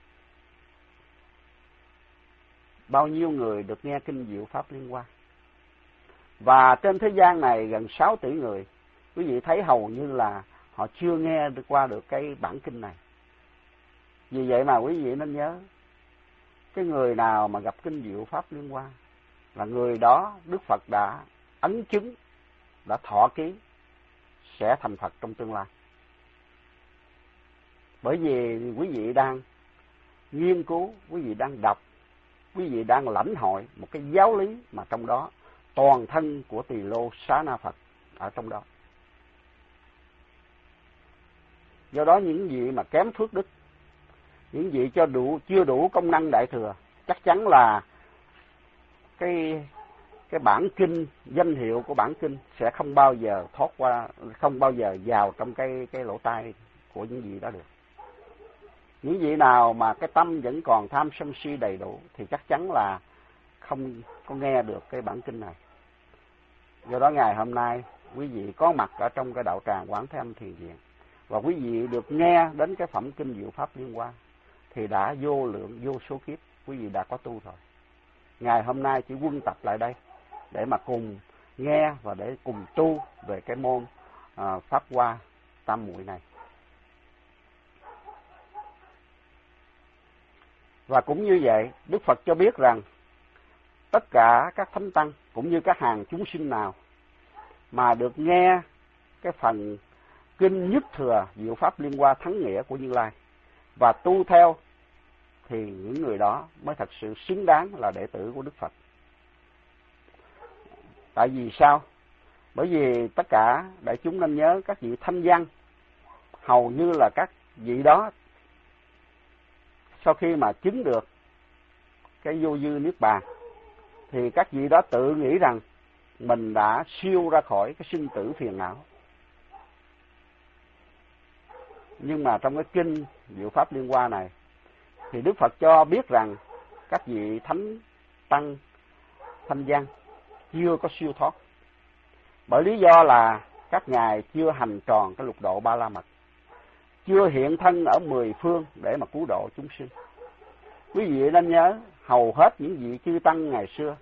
bao nhiêu người được nghe kinh Diệu Pháp Liên Hoa. Và trên thế gian này gần sáu tỷ người, quý vị thấy hầu như là họ chưa nghe được qua được cái bản kinh này. Vì vậy mà quý vị nên nhớ, cái người nào mà gặp kinh Diệu Pháp Liên Hoa là người đó Đức Phật đã ấn chứng, đã thọ ký sẽ thành Phật trong tương lai. Bởi vì quý vị đang nghiên cứu, quý vị đang đọc, quý vị đang lãnh hội một cái giáo lý mà trong đó toàn thân của Tỳ Lô Xá Na Phật ở trong đó. Do đó những vị mà kém phước đức, những vị cho đủ chưa đủ công năng đại thừa, chắc chắn là cái cái bản kinh, danh hiệu của bản kinh sẽ không bao giờ thoát qua, không bao giờ vào trong cái cái lỗ tai của những vị đó được. Những vị nào mà cái tâm vẫn còn tham sân si đầy đủ thì chắc chắn là không có nghe được cái bản kinh này. Do đó ngày hôm nay quý vị có mặt ở trong cái đạo tràng Quán Thế Âm Thiền Viện và quý vị được nghe đến cái phẩm kinh Diệu Pháp Liên Hoa thì đã vô lượng vô số kiếp quý vị đã có tu rồi. Ngày hôm nay chỉ quân tập lại đây để mà cùng nghe và để cùng tu về cái môn à, Pháp Hoa Tam Muội này. Và cũng như vậy, Đức Phật cho biết rằng tất cả các thánh tăng cũng như các hàng chúng sinh nào mà được nghe cái phần kinh Nhất Thừa Diệu Pháp Liên Hoa Thắng Nghĩa của Như Lai và tu theo thì những người đó mới thật sự xứng đáng là đệ tử của Đức Phật. Tại vì sao? Bởi vì tất cả đại chúng nên nhớ các vị thanh văn hầu như là các vị đó sau khi mà chứng được cái vô dư niết bàn thì các vị đó tự nghĩ rằng mình đã siêu ra khỏi cái sinh tử phiền não. Nhưng mà trong cái kinh Diệu Pháp Liên Hoa này thì Đức Phật cho biết rằng các vị thánh tăng thanh văn chưa có siêu thoát, bởi lý do là các ngài chưa hành tròn cái lục độ ba la mật, chưa hiện thân ở mười phương để mà cứu độ chúng sinh. Quý vị nên nhớ, hầu hết những vị chư tăng ngày xưa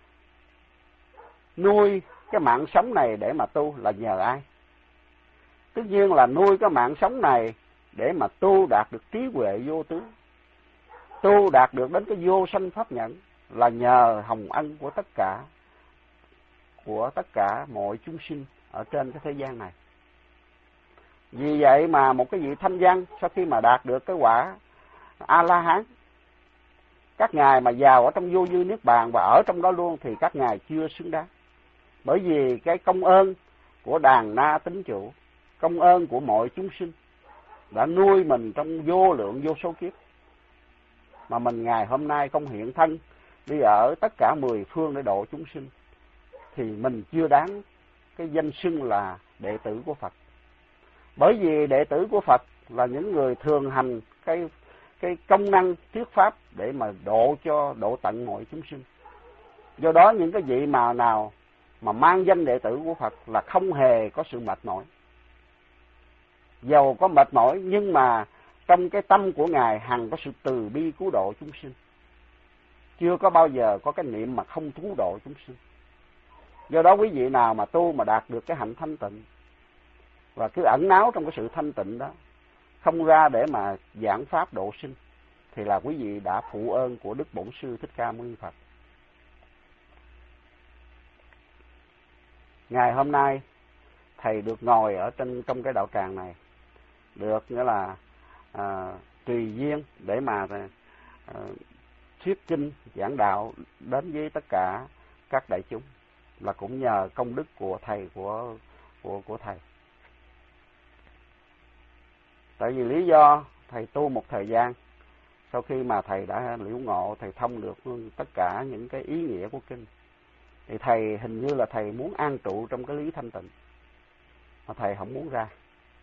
nuôi cái mạng sống này để mà tu là nhờ ai? Tất nhiên là nuôi cái mạng sống này để mà tu đạt được trí huệ vô tướng, tu đạt được đến cái vô sanh pháp nhẫn là nhờ hồng ân của tất cả của tất cả mọi chúng sinh ở trên cái thế gian này. Vì vậy mà một cái vị thanh văn sau khi mà đạt được cái quả A-la-hán, các ngài mà vào ở trong vô dư niết bàn và ở trong đó luôn thì các ngài chưa xứng đáng. Bởi vì cái công ơn của đàn na tính chủ, công ơn của mọi chúng sinh đã nuôi mình trong vô lượng vô số kiếp, mà mình ngày hôm nay không hiện thân đi ở tất cả mười phương để độ chúng sinh thì mình chưa đáng cái danh xưng là đệ tử của Phật. Bởi vì đệ tử của Phật là những người thường hành cái cái công năng thuyết pháp để mà độ cho độ tận mọi chúng sinh. Do đó những cái vị mà nào mà mang danh đệ tử của Phật là không hề có sự mệt mỏi. Dầu có mệt mỏi nhưng mà trong cái tâm của ngài hằng có sự từ bi cứu độ chúng sinh, chưa có bao giờ có cái niệm mà không cứu độ chúng sinh. Do đó quý vị nào mà tu mà đạt được cái hạnh thanh tịnh và cứ ẩn náu trong cái sự thanh tịnh đó, không ra để mà giảng pháp độ sinh, thì là quý vị đã phụ ơn của Đức Bổn Sư Thích Ca Mâu Ni Phật. Ngày hôm nay thầy được ngồi ở trên trong cái đạo tràng này, được nghĩa là à, tùy duyên để mà à, thuyết kinh giảng đạo đến với tất cả các đại chúng, là cũng nhờ công đức của thầy của của của thầy. Tại vì lý do thầy tu một thời gian, sau khi mà thầy đã liễu ngộ, thầy thông được tất cả những cái ý nghĩa của kinh, thì thầy hình như là thầy muốn an trụ trong cái lý thanh tịnh, mà thầy không muốn ra.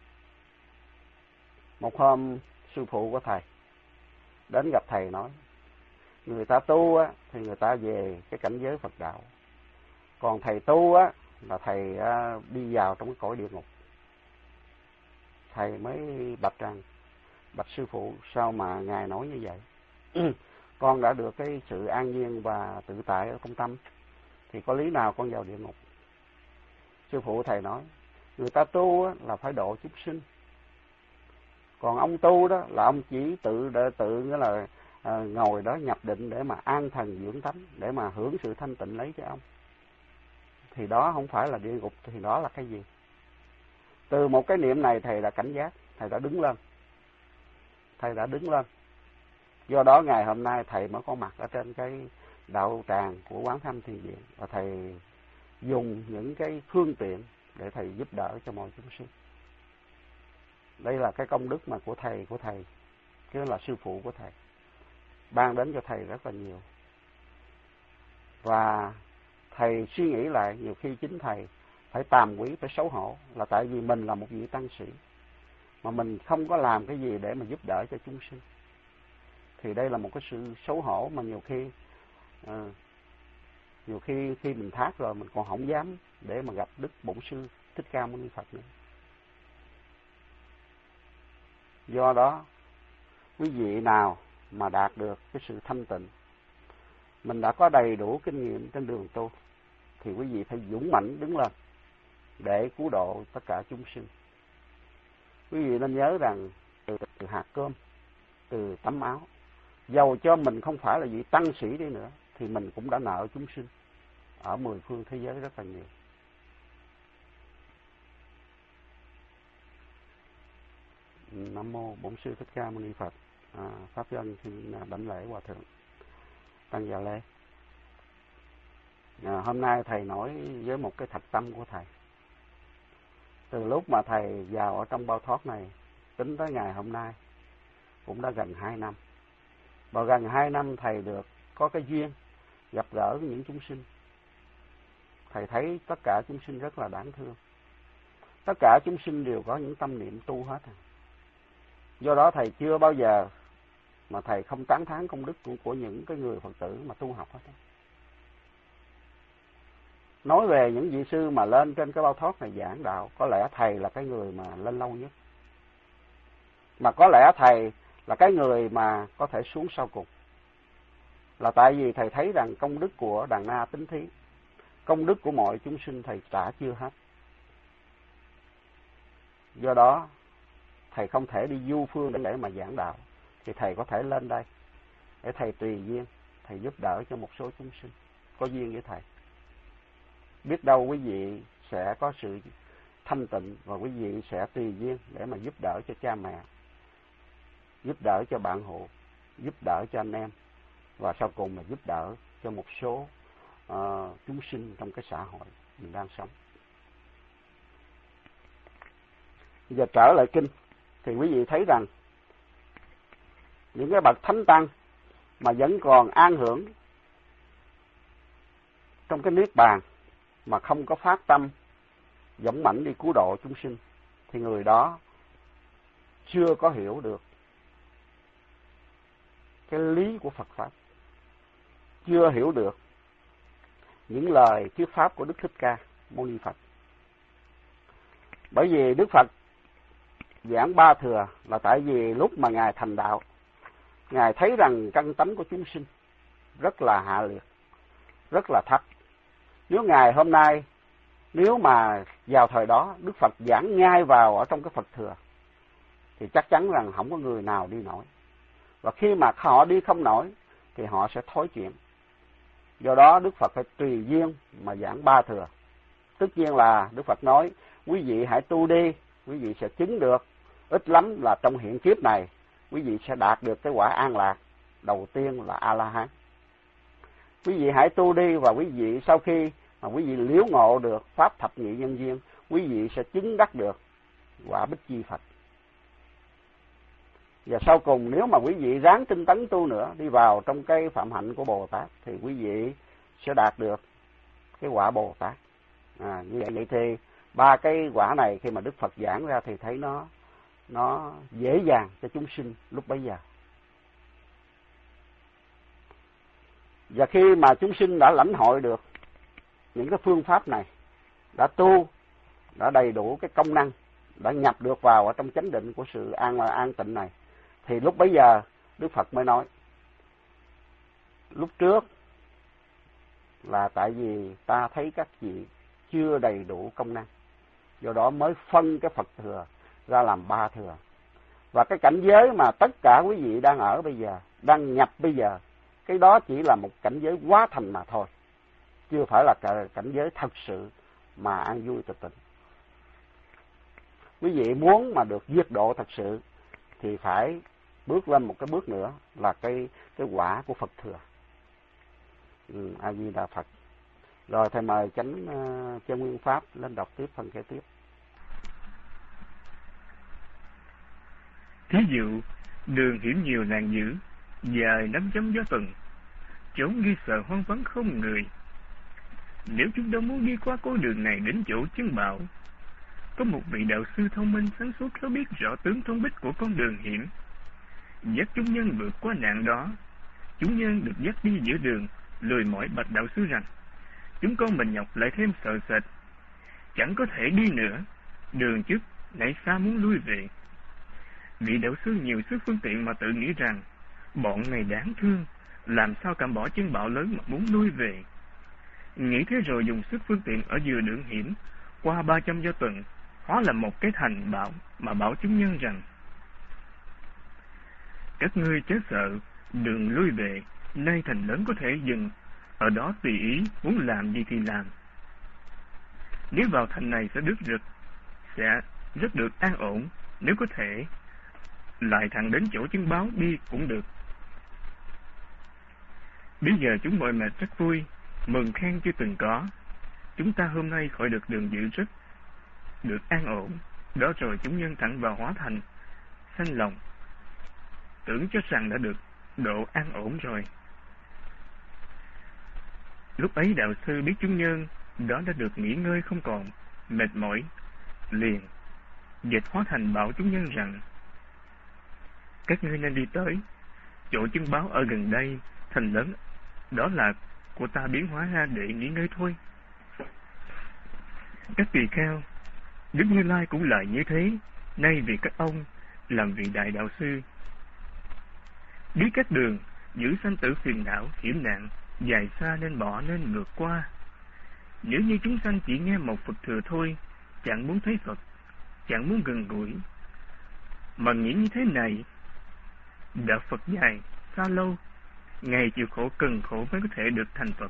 Một hôm sư phụ của thầy đến gặp thầy nói, người ta tu á thì người ta về cái cảnh giới Phật đạo, còn thầy tu á là thầy đi vào trong cái cõi địa ngục. Thầy mới bạch rằng, bạch sư phụ, sao mà ngài nói như vậy? Con đã được cái sự an nhiên và tự tại ở trong tâm, thì có lý nào con vào địa ngục? Sư phụ thầy nói, người ta tu á, là phải độ chúng sinh, còn ông tu đó là ông chỉ tự tự nghĩa là à, ngồi đó nhập định để mà an thần dưỡng tánh, để mà hưởng sự thanh tịnh lấy cho ông. Thì đó không phải là địa ngục, thì đó là cái gì? Từ một cái niệm này thầy đã cảnh giác, thầy đã đứng lên. Thầy đã đứng lên. Do đó ngày hôm nay thầy mới có mặt ở trên cái đạo tràng của Quán Thế Âm Thiền Viện, và thầy dùng những cái phương tiện để thầy giúp đỡ cho mọi chúng sinh. Đây là cái công đức mà của thầy của thầy, chứ là sư phụ của thầy ban đến cho thầy rất là nhiều. Và thầy suy nghĩ lại, nhiều khi chính thầy phải tàm quý, phải xấu hổ, là tại vì mình là một vị tăng sĩ, mà mình không có làm cái gì để mà giúp đỡ cho chúng sinh. Thì đây là một cái sự xấu hổ mà nhiều khi à, nhiều khi khi mình thác rồi mình còn không dám để mà gặp Đức Bổn Sư Thích Ca Mâu Ni Phật nữa. Do đó, quý vị nào mà đạt được cái sự thanh tịnh, mình đã có đầy đủ kinh nghiệm trên đường tu, thì quý vị phải dũng mãnh đứng lên để cứu độ tất cả chúng sinh. Quý vị nên nhớ rằng từ, từ hạt cơm, từ tấm áo, dầu cho mình không phải là vị tăng sĩ đi nữa, thì mình cũng đã nợ chúng sinh ở mười phương thế giới rất là nhiều. Nam mô Bổn Sư Thích Ca Mâu Ni Phật. À, pháp dân xin đảnh lễ hòa thượng Tăng Già Lê. À, hôm nay thầy nói với một cái thạch tâm của thầy. Từ lúc mà thầy vào ở trong bao thoát này tính tới ngày hôm nay cũng đã gần hai năm. Và gần hai năm thầy được có cái duyên gặp gỡ những chúng sinh. Thầy thấy tất cả chúng sinh rất là đáng thương. Tất cả chúng sinh đều có những tâm niệm tu hết. Do đó thầy chưa bao giờ mà thầy không tán thán công đức của, của những cái người Phật tử mà tu học hết. Nói về những vị sư mà lên trên cái bao thoát này giảng đạo, có lẽ thầy là cái người mà lên lâu nhất. Mà có lẽ thầy là cái người mà có thể xuống sau cùng. Là tại vì thầy thấy rằng công đức của Đàn Na Tính Thí, công đức của mọi chúng sinh thầy trả chưa hết. Do đó thầy không thể đi du phương để mà giảng đạo, thì thầy có thể lên đây để thầy tùy duyên, thầy giúp đỡ cho một số chúng sinh có duyên với thầy. Biết đâu quý vị sẽ có sự thanh tịnh và quý vị sẽ tùy duyên để mà giúp đỡ cho cha mẹ, giúp đỡ cho bạn hữu, giúp đỡ cho anh em, và sau cùng là giúp đỡ cho một số uh, chúng sinh trong cái xã hội mình đang sống. Giờ trở lại kinh thì quý vị thấy rằng những cái bậc thánh tăng mà vẫn còn an hưởng trong cái niết bàn mà không có phát tâm dũng mãnh đi cứu độ chúng sinh, thì người đó chưa có hiểu được cái lý của Phật Pháp, chưa hiểu được những lời thuyết pháp của Đức Thích Ca Mâu Ni Phật. Bởi vì Đức Phật giảng ba thừa là tại vì lúc mà Ngài thành đạo, Ngài thấy rằng căn tánh của chúng sinh rất là hạ liệt, rất là thấp. Nếu Ngài hôm nay, nếu mà vào thời đó Đức Phật giảng ngay vào ở trong cái Phật thừa, thì chắc chắn rằng không có người nào đi nổi. Và khi mà họ đi không nổi thì họ sẽ thối chuyện. Do đó Đức Phật phải tùy duyên mà giảng ba thừa. Tất nhiên là Đức Phật nói quý vị hãy tu đi, quý vị sẽ chứng được, ít lắm là trong hiện kiếp này quý vị sẽ đạt được cái quả an lạc. Đầu tiên là A-la-hán. Quý vị hãy tu đi, và quý vị sau khi mà quý vị liễu ngộ được pháp thập nhị nhân duyên, quý vị sẽ chứng đắc được quả Bích Chi Phật. Và sau cùng nếu mà quý vị ráng tinh tấn tu nữa, đi vào trong cái phạm hạnh của Bồ Tát, thì quý vị sẽ đạt được cái quả Bồ Tát. À, như vậy thì ba cái quả này khi mà Đức Phật giảng ra thì thấy nó nó dễ dàng cho chúng sinh lúc bấy giờ. Và khi mà chúng sinh đã lãnh hội được những cái phương pháp này, đã tu, đã đầy đủ cái công năng, đã nhập được vào ở trong chánh định của sự an an tịnh này, thì lúc bấy giờ Đức Phật mới nói, lúc trước là tại vì ta thấy các vị chưa đầy đủ công năng, do đó mới phân cái Phật thừa ra làm ba thừa. Và cái cảnh giới mà tất cả quý vị đang ở bây giờ, đang nhập bây giờ, cái đó chỉ là một cảnh giới quá thành mà thôi, chưa phải là cảnh giới thật sự mà an vui tịch tịnh. Quý vị muốn mà được diệt độ thật sự thì phải bước lên một cái bước nữa là cái cái quả của Phật thừa. Ừ, A Di Đà Phật. Rồi thầy mời chánh uh, Chân Nguyên Pháp lên đọc tiếp phần kế tiếp. Thí dụ, đường hiểm nhiều nạn dữ, dài nắm chấm gió tuần, chốn nghi sợ hoang vắng không người. Nếu chúng ta muốn đi qua con đường này đến chỗ chân bảo, có một vị đạo sư thông minh sáng suốt khéo biết rõ tướng thông bích của con đường hiểm, dắt chúng nhân vượt qua nạn đó. Chúng nhân được dắt đi giữa đường, lười mỏi bạch đạo sư rằng: chúng con mình nhọc lại thêm sợ sệt, chẳng có thể đi nữa, đường trước nãy xa muốn lui về. Vị đạo sư nhiều sức phương tiện mà tự nghĩ rằng bọn này đáng thương, làm sao cảm bỏ chân bão lớn mà muốn lui về. Nghĩ thế rồi dùng sức phương tiện ở giữa đường hiểm qua ba trăm do tuần, hóa là một cái thành bảo mà bảo chúng nhân rằng: các ngươi chớ sợ, đường lui về, nay thành lớn có thể dừng, ở đó tùy ý, muốn làm gì thì làm. Nếu vào thành này sẽ rất được, sẽ rất được an ổn, nếu có thể lại thẳng đến chỗ chứng báo đi cũng được. Bây giờ chúng mọi mệt rất vui, mừng khen chưa từng có. Chúng ta hôm nay khỏi được đường giữ rất được an ổn. Đó rồi chúng nhân thẳng vào hóa thành, sanh lòng, tưởng cho rằng đã được độ an ổn rồi. Lúc ấy đạo sư biết chúng nhân đó đã được nghỉ ngơi không còn mệt mỏi, liền dịch hóa thành bảo chúng nhân rằng: các ngươi nên đi tới chỗ chứng báo ở gần đây, thành lớn đó là của ta biến hóa ra để nghỉ ngơi thôi. Các tỳ kheo, Đức Như Lai cũng lại như thế. Nay vì các ông làm vị đại đạo sư, biết các đường giữ sanh tử phiền não hiểm nạn dài xa nên bỏ nên vượt qua. Nếu như chúng sanh chỉ nghe một Phật thừa thôi, chẳng muốn thấy Phật, chẳng muốn gần gũi, mà nghĩ như thế này, đạo Phật dài xa lâu, ngày chịu khổ cần khổ mới có thể được thành Phật.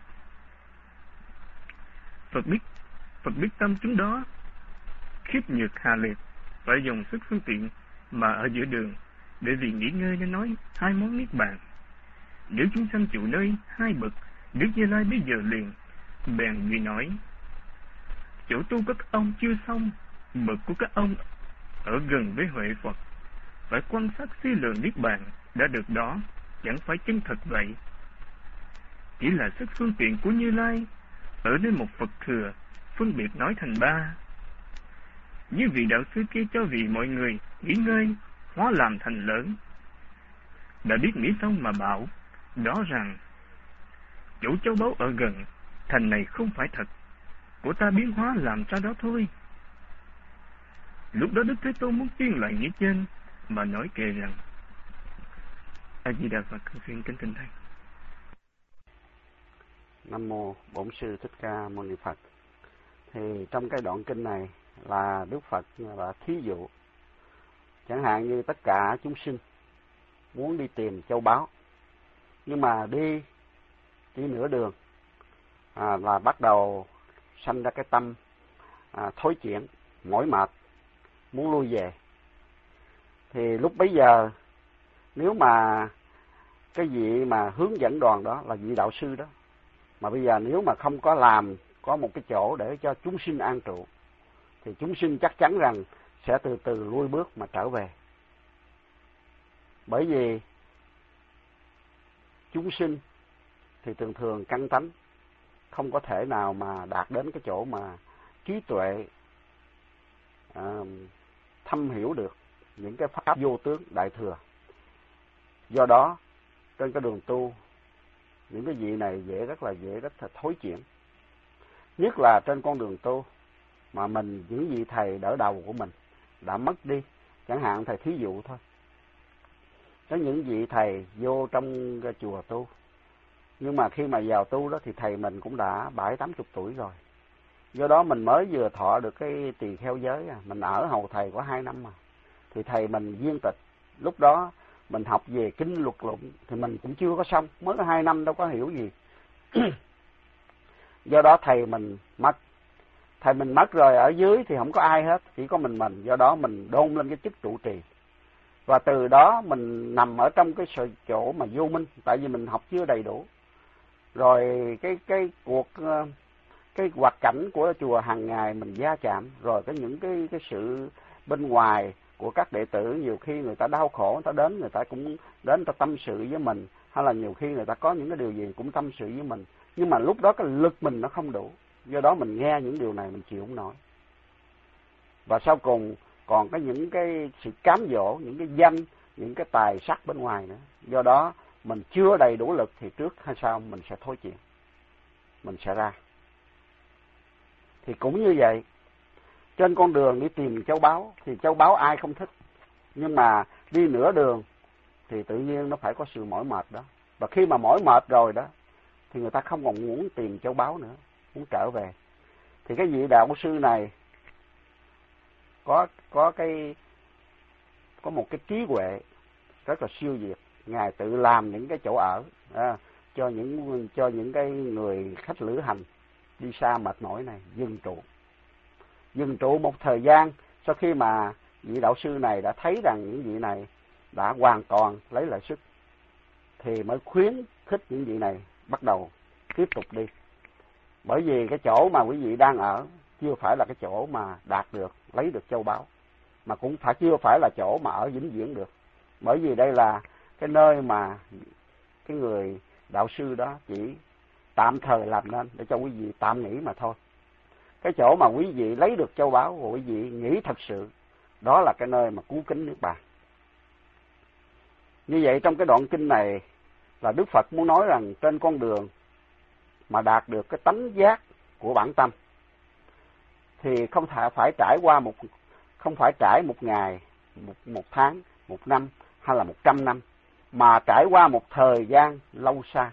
Phật biết Phật biết tâm chúng đó khiếp nhược hà liệt, phải dùng sức phương tiện mà ở giữa đường, để vì nghỉ ngơi nên nói hai món niết bàn. Nếu chúng sanh chịu nơi hai bậc, Đức Như Lai bây giờ liền bèn vì nói: chỗ tu của các ông chưa xong, bậc của các ông ở gần với huệ Phật, phải quan sát suy lượng niết bàn đã được đó, chẳng phải chân thật vậy. Chỉ là sức phương tiện của Như Lai ở nơi một Phật thừa, phân biệt nói thành ba. Như vị đạo sư kia cho vì mọi người nghỉ ngơi, hóa làm thành lớn. Đã biết nghĩ xong mà bảo đó rằng: chỗ châu báu ở gần, thành này không phải thật, của ta biến hóa làm ra đó thôi. Lúc đó Đức Thế Tôn muốn tiên lại nghĩa trên mà nói kệ rằng: A Di Đà Phật, con xin kính thỉnh thầy. Nam mô Bổn Sư Thích Ca Mâu Ni Phật. Thì trong cái đoạn kinh này là Đức Phật là thí dụ, chẳng hạn như tất cả chúng sinh muốn đi tìm châu báu, nhưng mà đi đi nửa đường à, là bắt đầu sanh ra cái tâm à, thối chuyển, mỏi mệt, muốn lui về. Thì lúc bấy giờ nếu mà cái vị mà hướng dẫn đoàn đó là vị đạo sư đó, mà bây giờ nếu mà không có làm có một cái chỗ để cho chúng sinh an trụ, thì chúng sinh chắc chắn rằng sẽ từ từ lui bước mà trở về. Bởi vì chúng sinh thì thường thường căn tánh không có thể nào mà đạt đến cái chỗ mà trí tuệ à, thâm hiểu được những cái pháp vô tướng đại thừa. Do đó trên cái đường tu, những cái vị này dễ rất là dễ rất là thối chuyển. Nhất là trên con đường tu mà mình, những vị thầy đỡ đầu của mình đã mất đi, chẳng hạn thầy thí dụ thôi, có những vị thầy vô trong cái chùa tu, nhưng mà khi mà vào tu đó thì thầy mình cũng đã bảy tám chục tuổi rồi. Do đó mình mới vừa thọ được cái tỳ kheo giới, mình ở hầu thầy có hai năm mà, thì thầy mình viên tịch. Lúc đó mình học về kinh luật luận thì mình cũng chưa có xong, mới có hai năm đâu có hiểu gì. Do đó thầy mình mất. Thầy mình mất rồi, ở dưới thì không có ai hết, chỉ có mình mình. Do đó mình đôn lên cái chức trụ trì. Và từ đó mình nằm ở trong cái sự chỗ mà vô minh, tại vì mình học chưa đầy đủ. Rồi cái cái cuộc cái hoạt cảnh của chùa hàng ngày mình va chạm, rồi có những cái cái sự bên ngoài của các đệ tử, nhiều khi người ta đau khổ, người ta đến, người ta cũng đến, người ta tâm sự với mình, hay là nhiều khi người ta có những cái điều gì cũng tâm sự với mình, nhưng mà lúc đó cái lực mình nó không đủ. Do đó mình nghe những điều này mình chịu không nổi. và sau cùng còn có những cái sự cám dỗ, những cái danh, những cái tài sắc bên ngoài nữa. Do đó mình chưa đầy đủ lực thì trước hay sau mình sẽ thối chuyện, mình sẽ ra. Thì cũng như vậy, trên con đường đi tìm châu báu thì châu báu ai không thích, nhưng mà đi nửa đường thì tự nhiên nó phải có sự mỏi mệt đó. Và khi mà mỏi mệt rồi đó thì người ta không còn muốn tìm châu báu nữa, muốn trở về. Thì cái vị đạo sư này có có cái có một cái trí huệ rất là siêu việt. Ngài tự làm những cái chỗ ở à, cho những cho những cái người khách lữ hành đi xa mệt mỏi này dừng trụ. Dừng trụ một thời gian, sau khi mà vị đạo sư này đã thấy rằng những vị này đã hoàn toàn lấy lại sức thì mới khuyến khích những vị này bắt đầu tiếp tục đi. Bởi vì cái chỗ mà quý vị đang ở chưa phải là cái chỗ mà đạt được, lấy được châu báu, mà cũng phải chưa phải là chỗ mà ở vĩnh viễn được. Bởi vì đây là cái nơi mà cái người đạo sư đó chỉ tạm thời làm nên để cho quý vị tạm nghỉ mà thôi. Cái chỗ mà quý vị lấy được châu báu của quý vị nghĩ thật sự, đó là cái nơi mà cứu kính Niết Bàn. Như vậy trong cái đoạn kinh này là Đức Phật muốn nói rằng trên con đường mà đạt được cái tánh giác của bản tâm thì không thể phải trải qua một không phải trải một ngày, một, một tháng, một năm hay là một trăm năm, mà trải qua một thời gian lâu xa.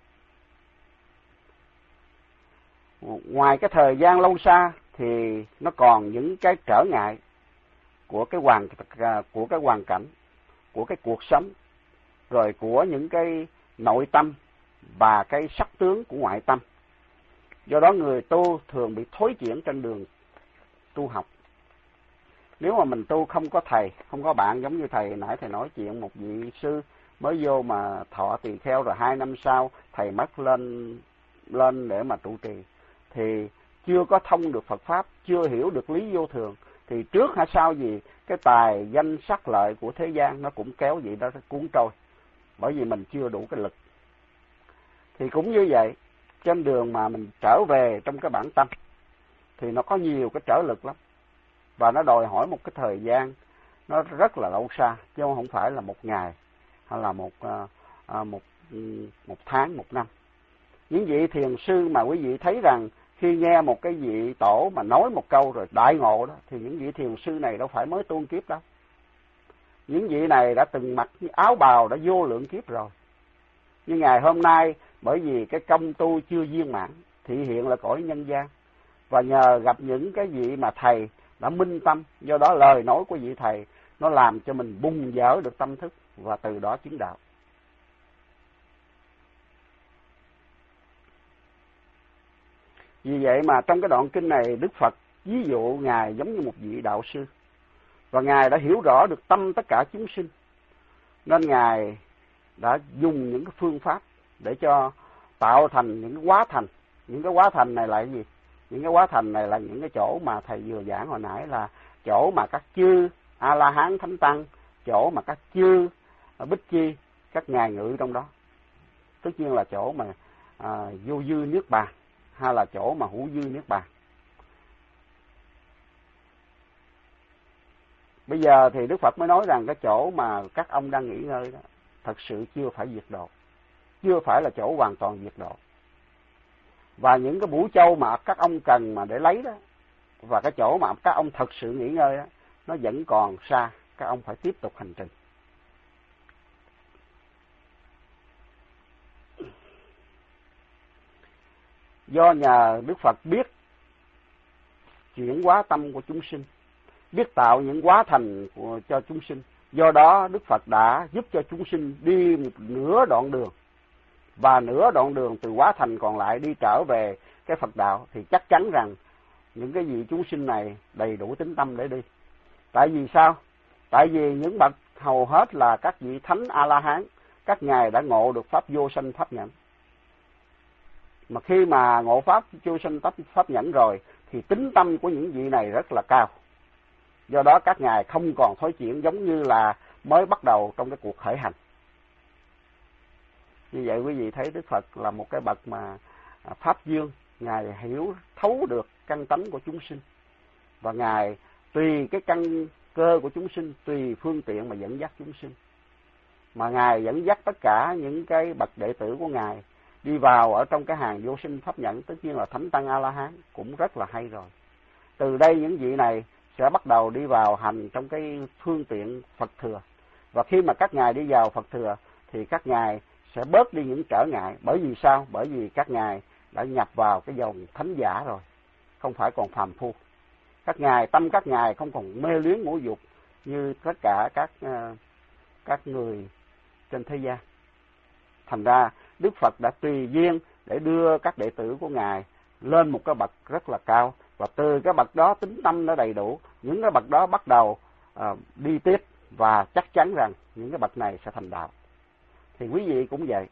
Ngoài cái thời gian lâu xa thì nó còn những cái trở ngại của cái hoàn của cái hoàn cảnh, của cái cuộc sống, rồi của những cái nội tâm và cái sắc tướng của ngoại tâm. Do đó người tu thường bị thối chuyển trên đường tu học. Nếu mà mình tu không có thầy, không có bạn, giống như thầy nãy thầy nói chuyện một vị sư mới vô mà thọ tỳ kheo rồi hai năm sau thầy mất lên lên để mà trụ trì, thì chưa có thông được Phật pháp, chưa hiểu được lý vô thường, thì trước hay sau gì cái tài danh sắc lợi của thế gian nó cũng kéo vậy đó cuốn trôi, bởi vì mình chưa đủ cái lực. Thì cũng như vậy, trên đường mà mình trở về trong cái bản tâm thì nó có nhiều cái trở lực lắm, và nó đòi hỏi một cái thời gian nó rất là lâu xa, chứ không phải là một ngày hay là một à, một một tháng, một năm. Những vị thiền sư mà quý vị thấy rằng khi nghe một cái vị tổ mà nói một câu rồi đại ngộ đó, thì những vị thiền sư này đâu phải mới tu kiếp đâu. Những vị này đã từng mặc áo bào đã vô lượng kiếp rồi. Nhưng ngày hôm nay bởi vì cái công tu chưa viên mãn, thị hiện là cõi nhân gian, và nhờ gặp những cái vị mà thầy đã minh tâm, do đó lời nói của vị thầy nó làm cho mình bung dở được tâm thức, và từ đó chứng đạo. Vì vậy mà trong cái đoạn kinh này Đức Phật ví dụ Ngài giống như một vị đạo sư, và Ngài đã hiểu rõ được tâm tất cả chúng sinh, nên Ngài đã dùng những cái phương pháp để cho tạo thành những cái hóa thành. Những cái hóa thành này là cái gì? Những cái hóa thành này là những cái chỗ mà thầy vừa giảng hồi nãy, là chỗ mà các chư A-la-hán Thánh Tăng, chỗ mà các chư Bích Chi, các ngài ngự trong đó. Tất nhiên là chỗ mà à, vô dư niết bàn, hay là chỗ mà hữu dư niết bàn. Bây giờ thì Đức Phật mới nói rằng cái chỗ mà các ông đang nghỉ ngơi đó thật sự chưa phải diệt độ, chưa phải là chỗ hoàn toàn diệt độ. Và những cái bửu châu mà các ông cần mà để lấy đó, và cái chỗ mà các ông thật sự nghỉ ngơi đó, nó vẫn còn xa, các ông phải tiếp tục hành trình. Do nhờ Đức Phật biết chuyển hóa tâm của chúng sinh, biết tạo những hóa thành của, cho chúng sinh, do đó Đức Phật đã giúp cho chúng sinh đi một nửa đoạn đường, và nửa đoạn đường từ hóa thành còn lại đi trở về cái Phật đạo, thì chắc chắn rằng những cái vị chúng sinh này đầy đủ tín tâm để đi. Tại vì sao? Tại vì những bậc hầu hết là các vị thánh A-la-hán, các ngài đã ngộ được pháp vô sanh pháp nhẫn. Mà khi mà ngộ pháp vô sanh pháp nhẫn rồi thì tín tâm của những vị này rất là cao. Do đó các ngài không còn thối chuyển giống như là mới bắt đầu trong cái cuộc khởi hành. Như vậy quý vị thấy Đức Phật là một cái bậc mà pháp dương, ngài hiểu thấu được căn tánh của chúng sinh, và ngài tùy cái căn cơ của chúng sinh, tùy phương tiện mà dẫn dắt chúng sinh. Mà Ngài dẫn dắt tất cả những cái bậc đệ tử của Ngài đi vào ở trong cái hàng vô sinh pháp nhẫn, tất nhiên là Thánh Tăng A-la-hán, cũng rất là hay rồi. Từ đây những vị này sẽ bắt đầu đi vào hành trong cái phương tiện Phật thừa. Và khi mà các ngài đi vào Phật thừa thì các ngài sẽ bớt đi những trở ngại. Bởi vì sao? Bởi vì các ngài đã nhập vào cái dòng thánh giả rồi, không phải còn phàm phu. Các ngài, tâm các ngài không còn mê luyến ngũ dục như tất cả các các người trên thế gian. Thành ra Đức Phật đã tùy duyên để đưa các đệ tử của Ngài lên một cái bậc rất là cao, và từ cái bậc đó tính tâm nó đầy đủ, những cái bậc đó bắt đầu uh, đi tiếp, và chắc chắn rằng những cái bậc này sẽ thành đạo. Thì quý vị cũng vậy.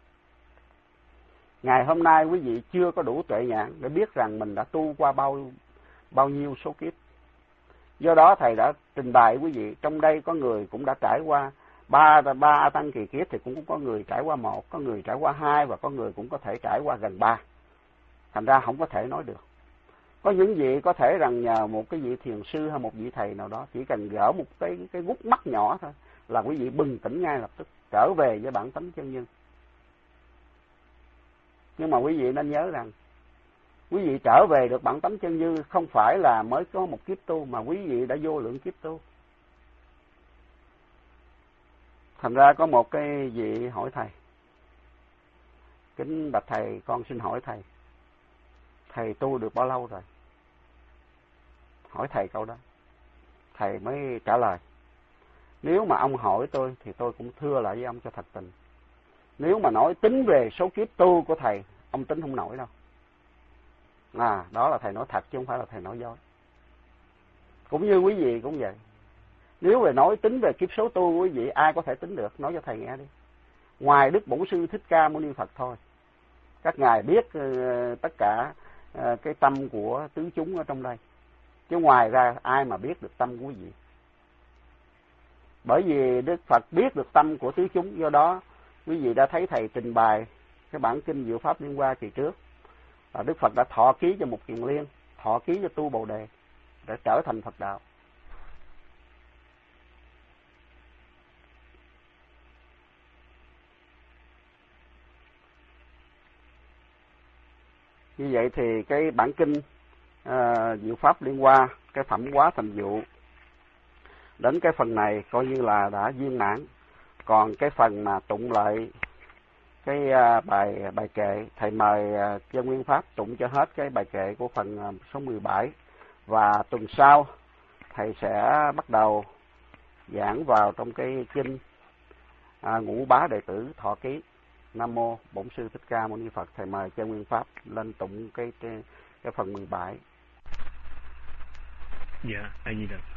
Ngày hôm nay quý vị chưa có đủ tuệ nhãn để biết rằng mình đã tu qua bao bao nhiêu số kiếp. Do đó thầy đã trình bày quý vị, trong đây có người cũng đã trải qua ba ba A Tăng kỳ kiếp, thì cũng có người trải qua một, có người trải qua hai, và có người cũng có thể trải qua gần ba. Thành ra không có thể nói được. Có những vị có thể rằng nhờ một cái vị thiền sư hay một vị thầy nào đó, chỉ cần gỡ một cái cái gút mắt nhỏ thôi là quý vị bừng tỉnh ngay lập tức, trở về với bản tánh chân nhân. Nhưng mà quý vị nên nhớ rằng quý vị trở về được bản tánh chân như không phải là mới có một kiếp tu, mà quý vị đã vô lượng kiếp tu. Thành ra có một cái vị hỏi thầy: kính bạch thầy, con xin hỏi thầy, thầy tu được bao lâu rồi? Hỏi thầy câu đó, thầy mới trả lời: nếu mà ông hỏi tôi thì tôi cũng thưa lại với ông cho thật tình. Nếu mà nói tính về số kiếp tu của thầy, ông tính không nổi đâu. À, đó là thầy nói thật chứ không phải là thầy nói dối. Cũng như quý vị cũng vậy. Nếu về nói tính về kiếp số tu của quý vị, ai có thể tính được? Nói cho thầy nghe đi. Ngoài Đức Bổn Sư Thích Ca Mâu Ni Phật thôi. Các ngài biết uh, tất cả uh, cái tâm của tứ chúng ở trong đây. Chứ ngoài ra ai mà biết được tâm của quý vị? Bởi vì Đức Phật biết được tâm của tứ chúng, do đó quý vị đã thấy thầy trình bày cái bản kinh Diệu Pháp Liên Hoa kỳ trước. Và Đức Phật đã thọ ký cho một Kiền Liên, thọ ký cho tu Bồ Đề để trở thành Phật đạo. Như vậy thì cái bản kinh uh, Diệu Pháp Liên Hoa, cái phẩm hóa thành dụ, đến cái phần này coi như là đã viên mãn. Còn cái phần mà tụng lại cái uh, bài bài kệ, thầy mời uh, Chân Nguyên Pháp tụng cho hết cái bài kệ của phần uh, số mười bảy. Và tuần sau thầy sẽ bắt đầu giảng vào trong cái kinh uh, Ngũ Bá Đệ Tử Thọ Ký. Nam mô Bổn Sư Thích Ca Mâu Ni Phật. Thầy mời Chân Nguyên Pháp lên tụng cái cái, cái phần mười bảy. Dạ, A Di Đà.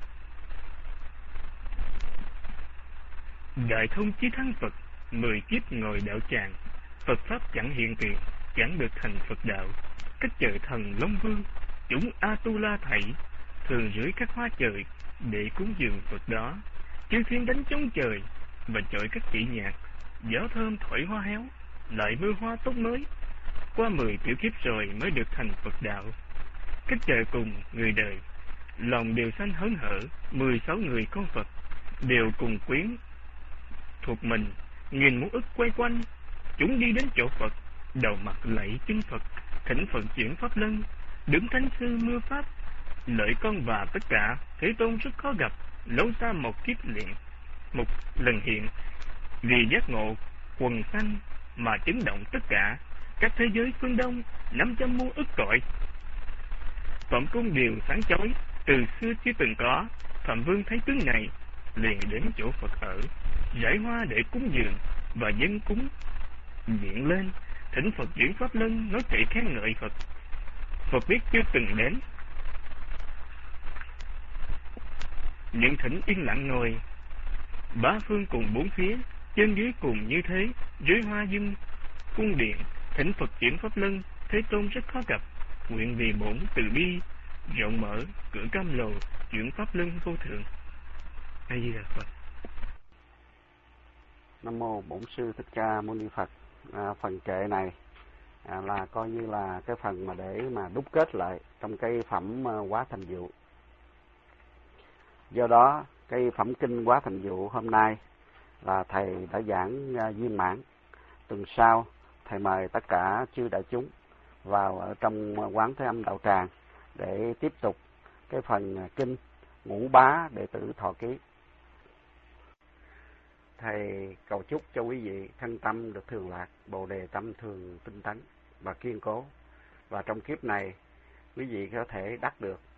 Đại thông chí thắng Phật, mười kiếp ngồi đạo tràng, Phật pháp chẳng hiện tiền, chẳng được thành Phật đạo. Cách trời thần Long Vương, chúng A-tu-la thảy, thường rưỡi các hoa trời để cúng dường Phật đó. Chư thiên đánh trống trời và chọi các chỉ nhạc, gió thơm thổi hoa héo, lại mưa hoa tốt mới. Qua mười tiểu kiếp rồi mới được thành Phật đạo. Cách trời cùng người đời, lòng đều sanh hớn hở. Mười sáu người con Phật đều cùng quyến thuộc mình, nghìn muôn ức quay quanh. Chúng đi đến chỗ Phật, đầu mặt lạy chân Phật, thỉnh Phật chuyển pháp lân, đứng thánh sư mưa pháp. Lợi con và tất cả Thế Tôn rất khó gặp, lâu xa một kiếp liền một lần hiện. Vì giác ngộ quần sanh mà chấn động tất cả các thế giới phương Đông, năm trăm muôn ức cõi. Phẩm cung đều sáng chói, từ xưa chưa từng có. Phạm Vương thấy tướng này, liền đến chỗ Phật ở, rải hoa để cúng dường và dân cúng diện lên, thỉnh Phật chuyển pháp lân, nói kệ khen ngợi Phật. Phật biết chưa từng đến, những thỉnh yên lặng ngồi. Ba phương cùng bốn phía, trên dưới cùng như thế, dưới hoa dung cung điện, thỉnh Phật chuyển pháp lân. Thế Tôn rất khó gặp, nguyện vì bổn từ bi rộng mở, cửa cam lồ chuyển pháp lân vô thượng. A Di Đà Phật. Nam mô Bổn Sư Thích Ca Mâu Ni Phật. À, phần kệ này à, là coi như là cái phần mà để mà đúc kết lại trong cái phẩm uh, hóa thành dụ. Do đó, cái phẩm kinh Quá Thành Dụ hôm nay là thầy đã giảng viên mãn. Tuần sau, thầy mời tất cả chư đại chúng vào ở trong quán Thế Âm Đạo Tràng để tiếp tục cái phần kinh Ngũ Bá Đệ Tử Thọ Ký. Thầy cầu chúc cho quý vị thân tâm được thường lạc, bồ đề tâm thường tinh tấn và kiên cố. Và trong kiếp này, quý vị có thể đắc được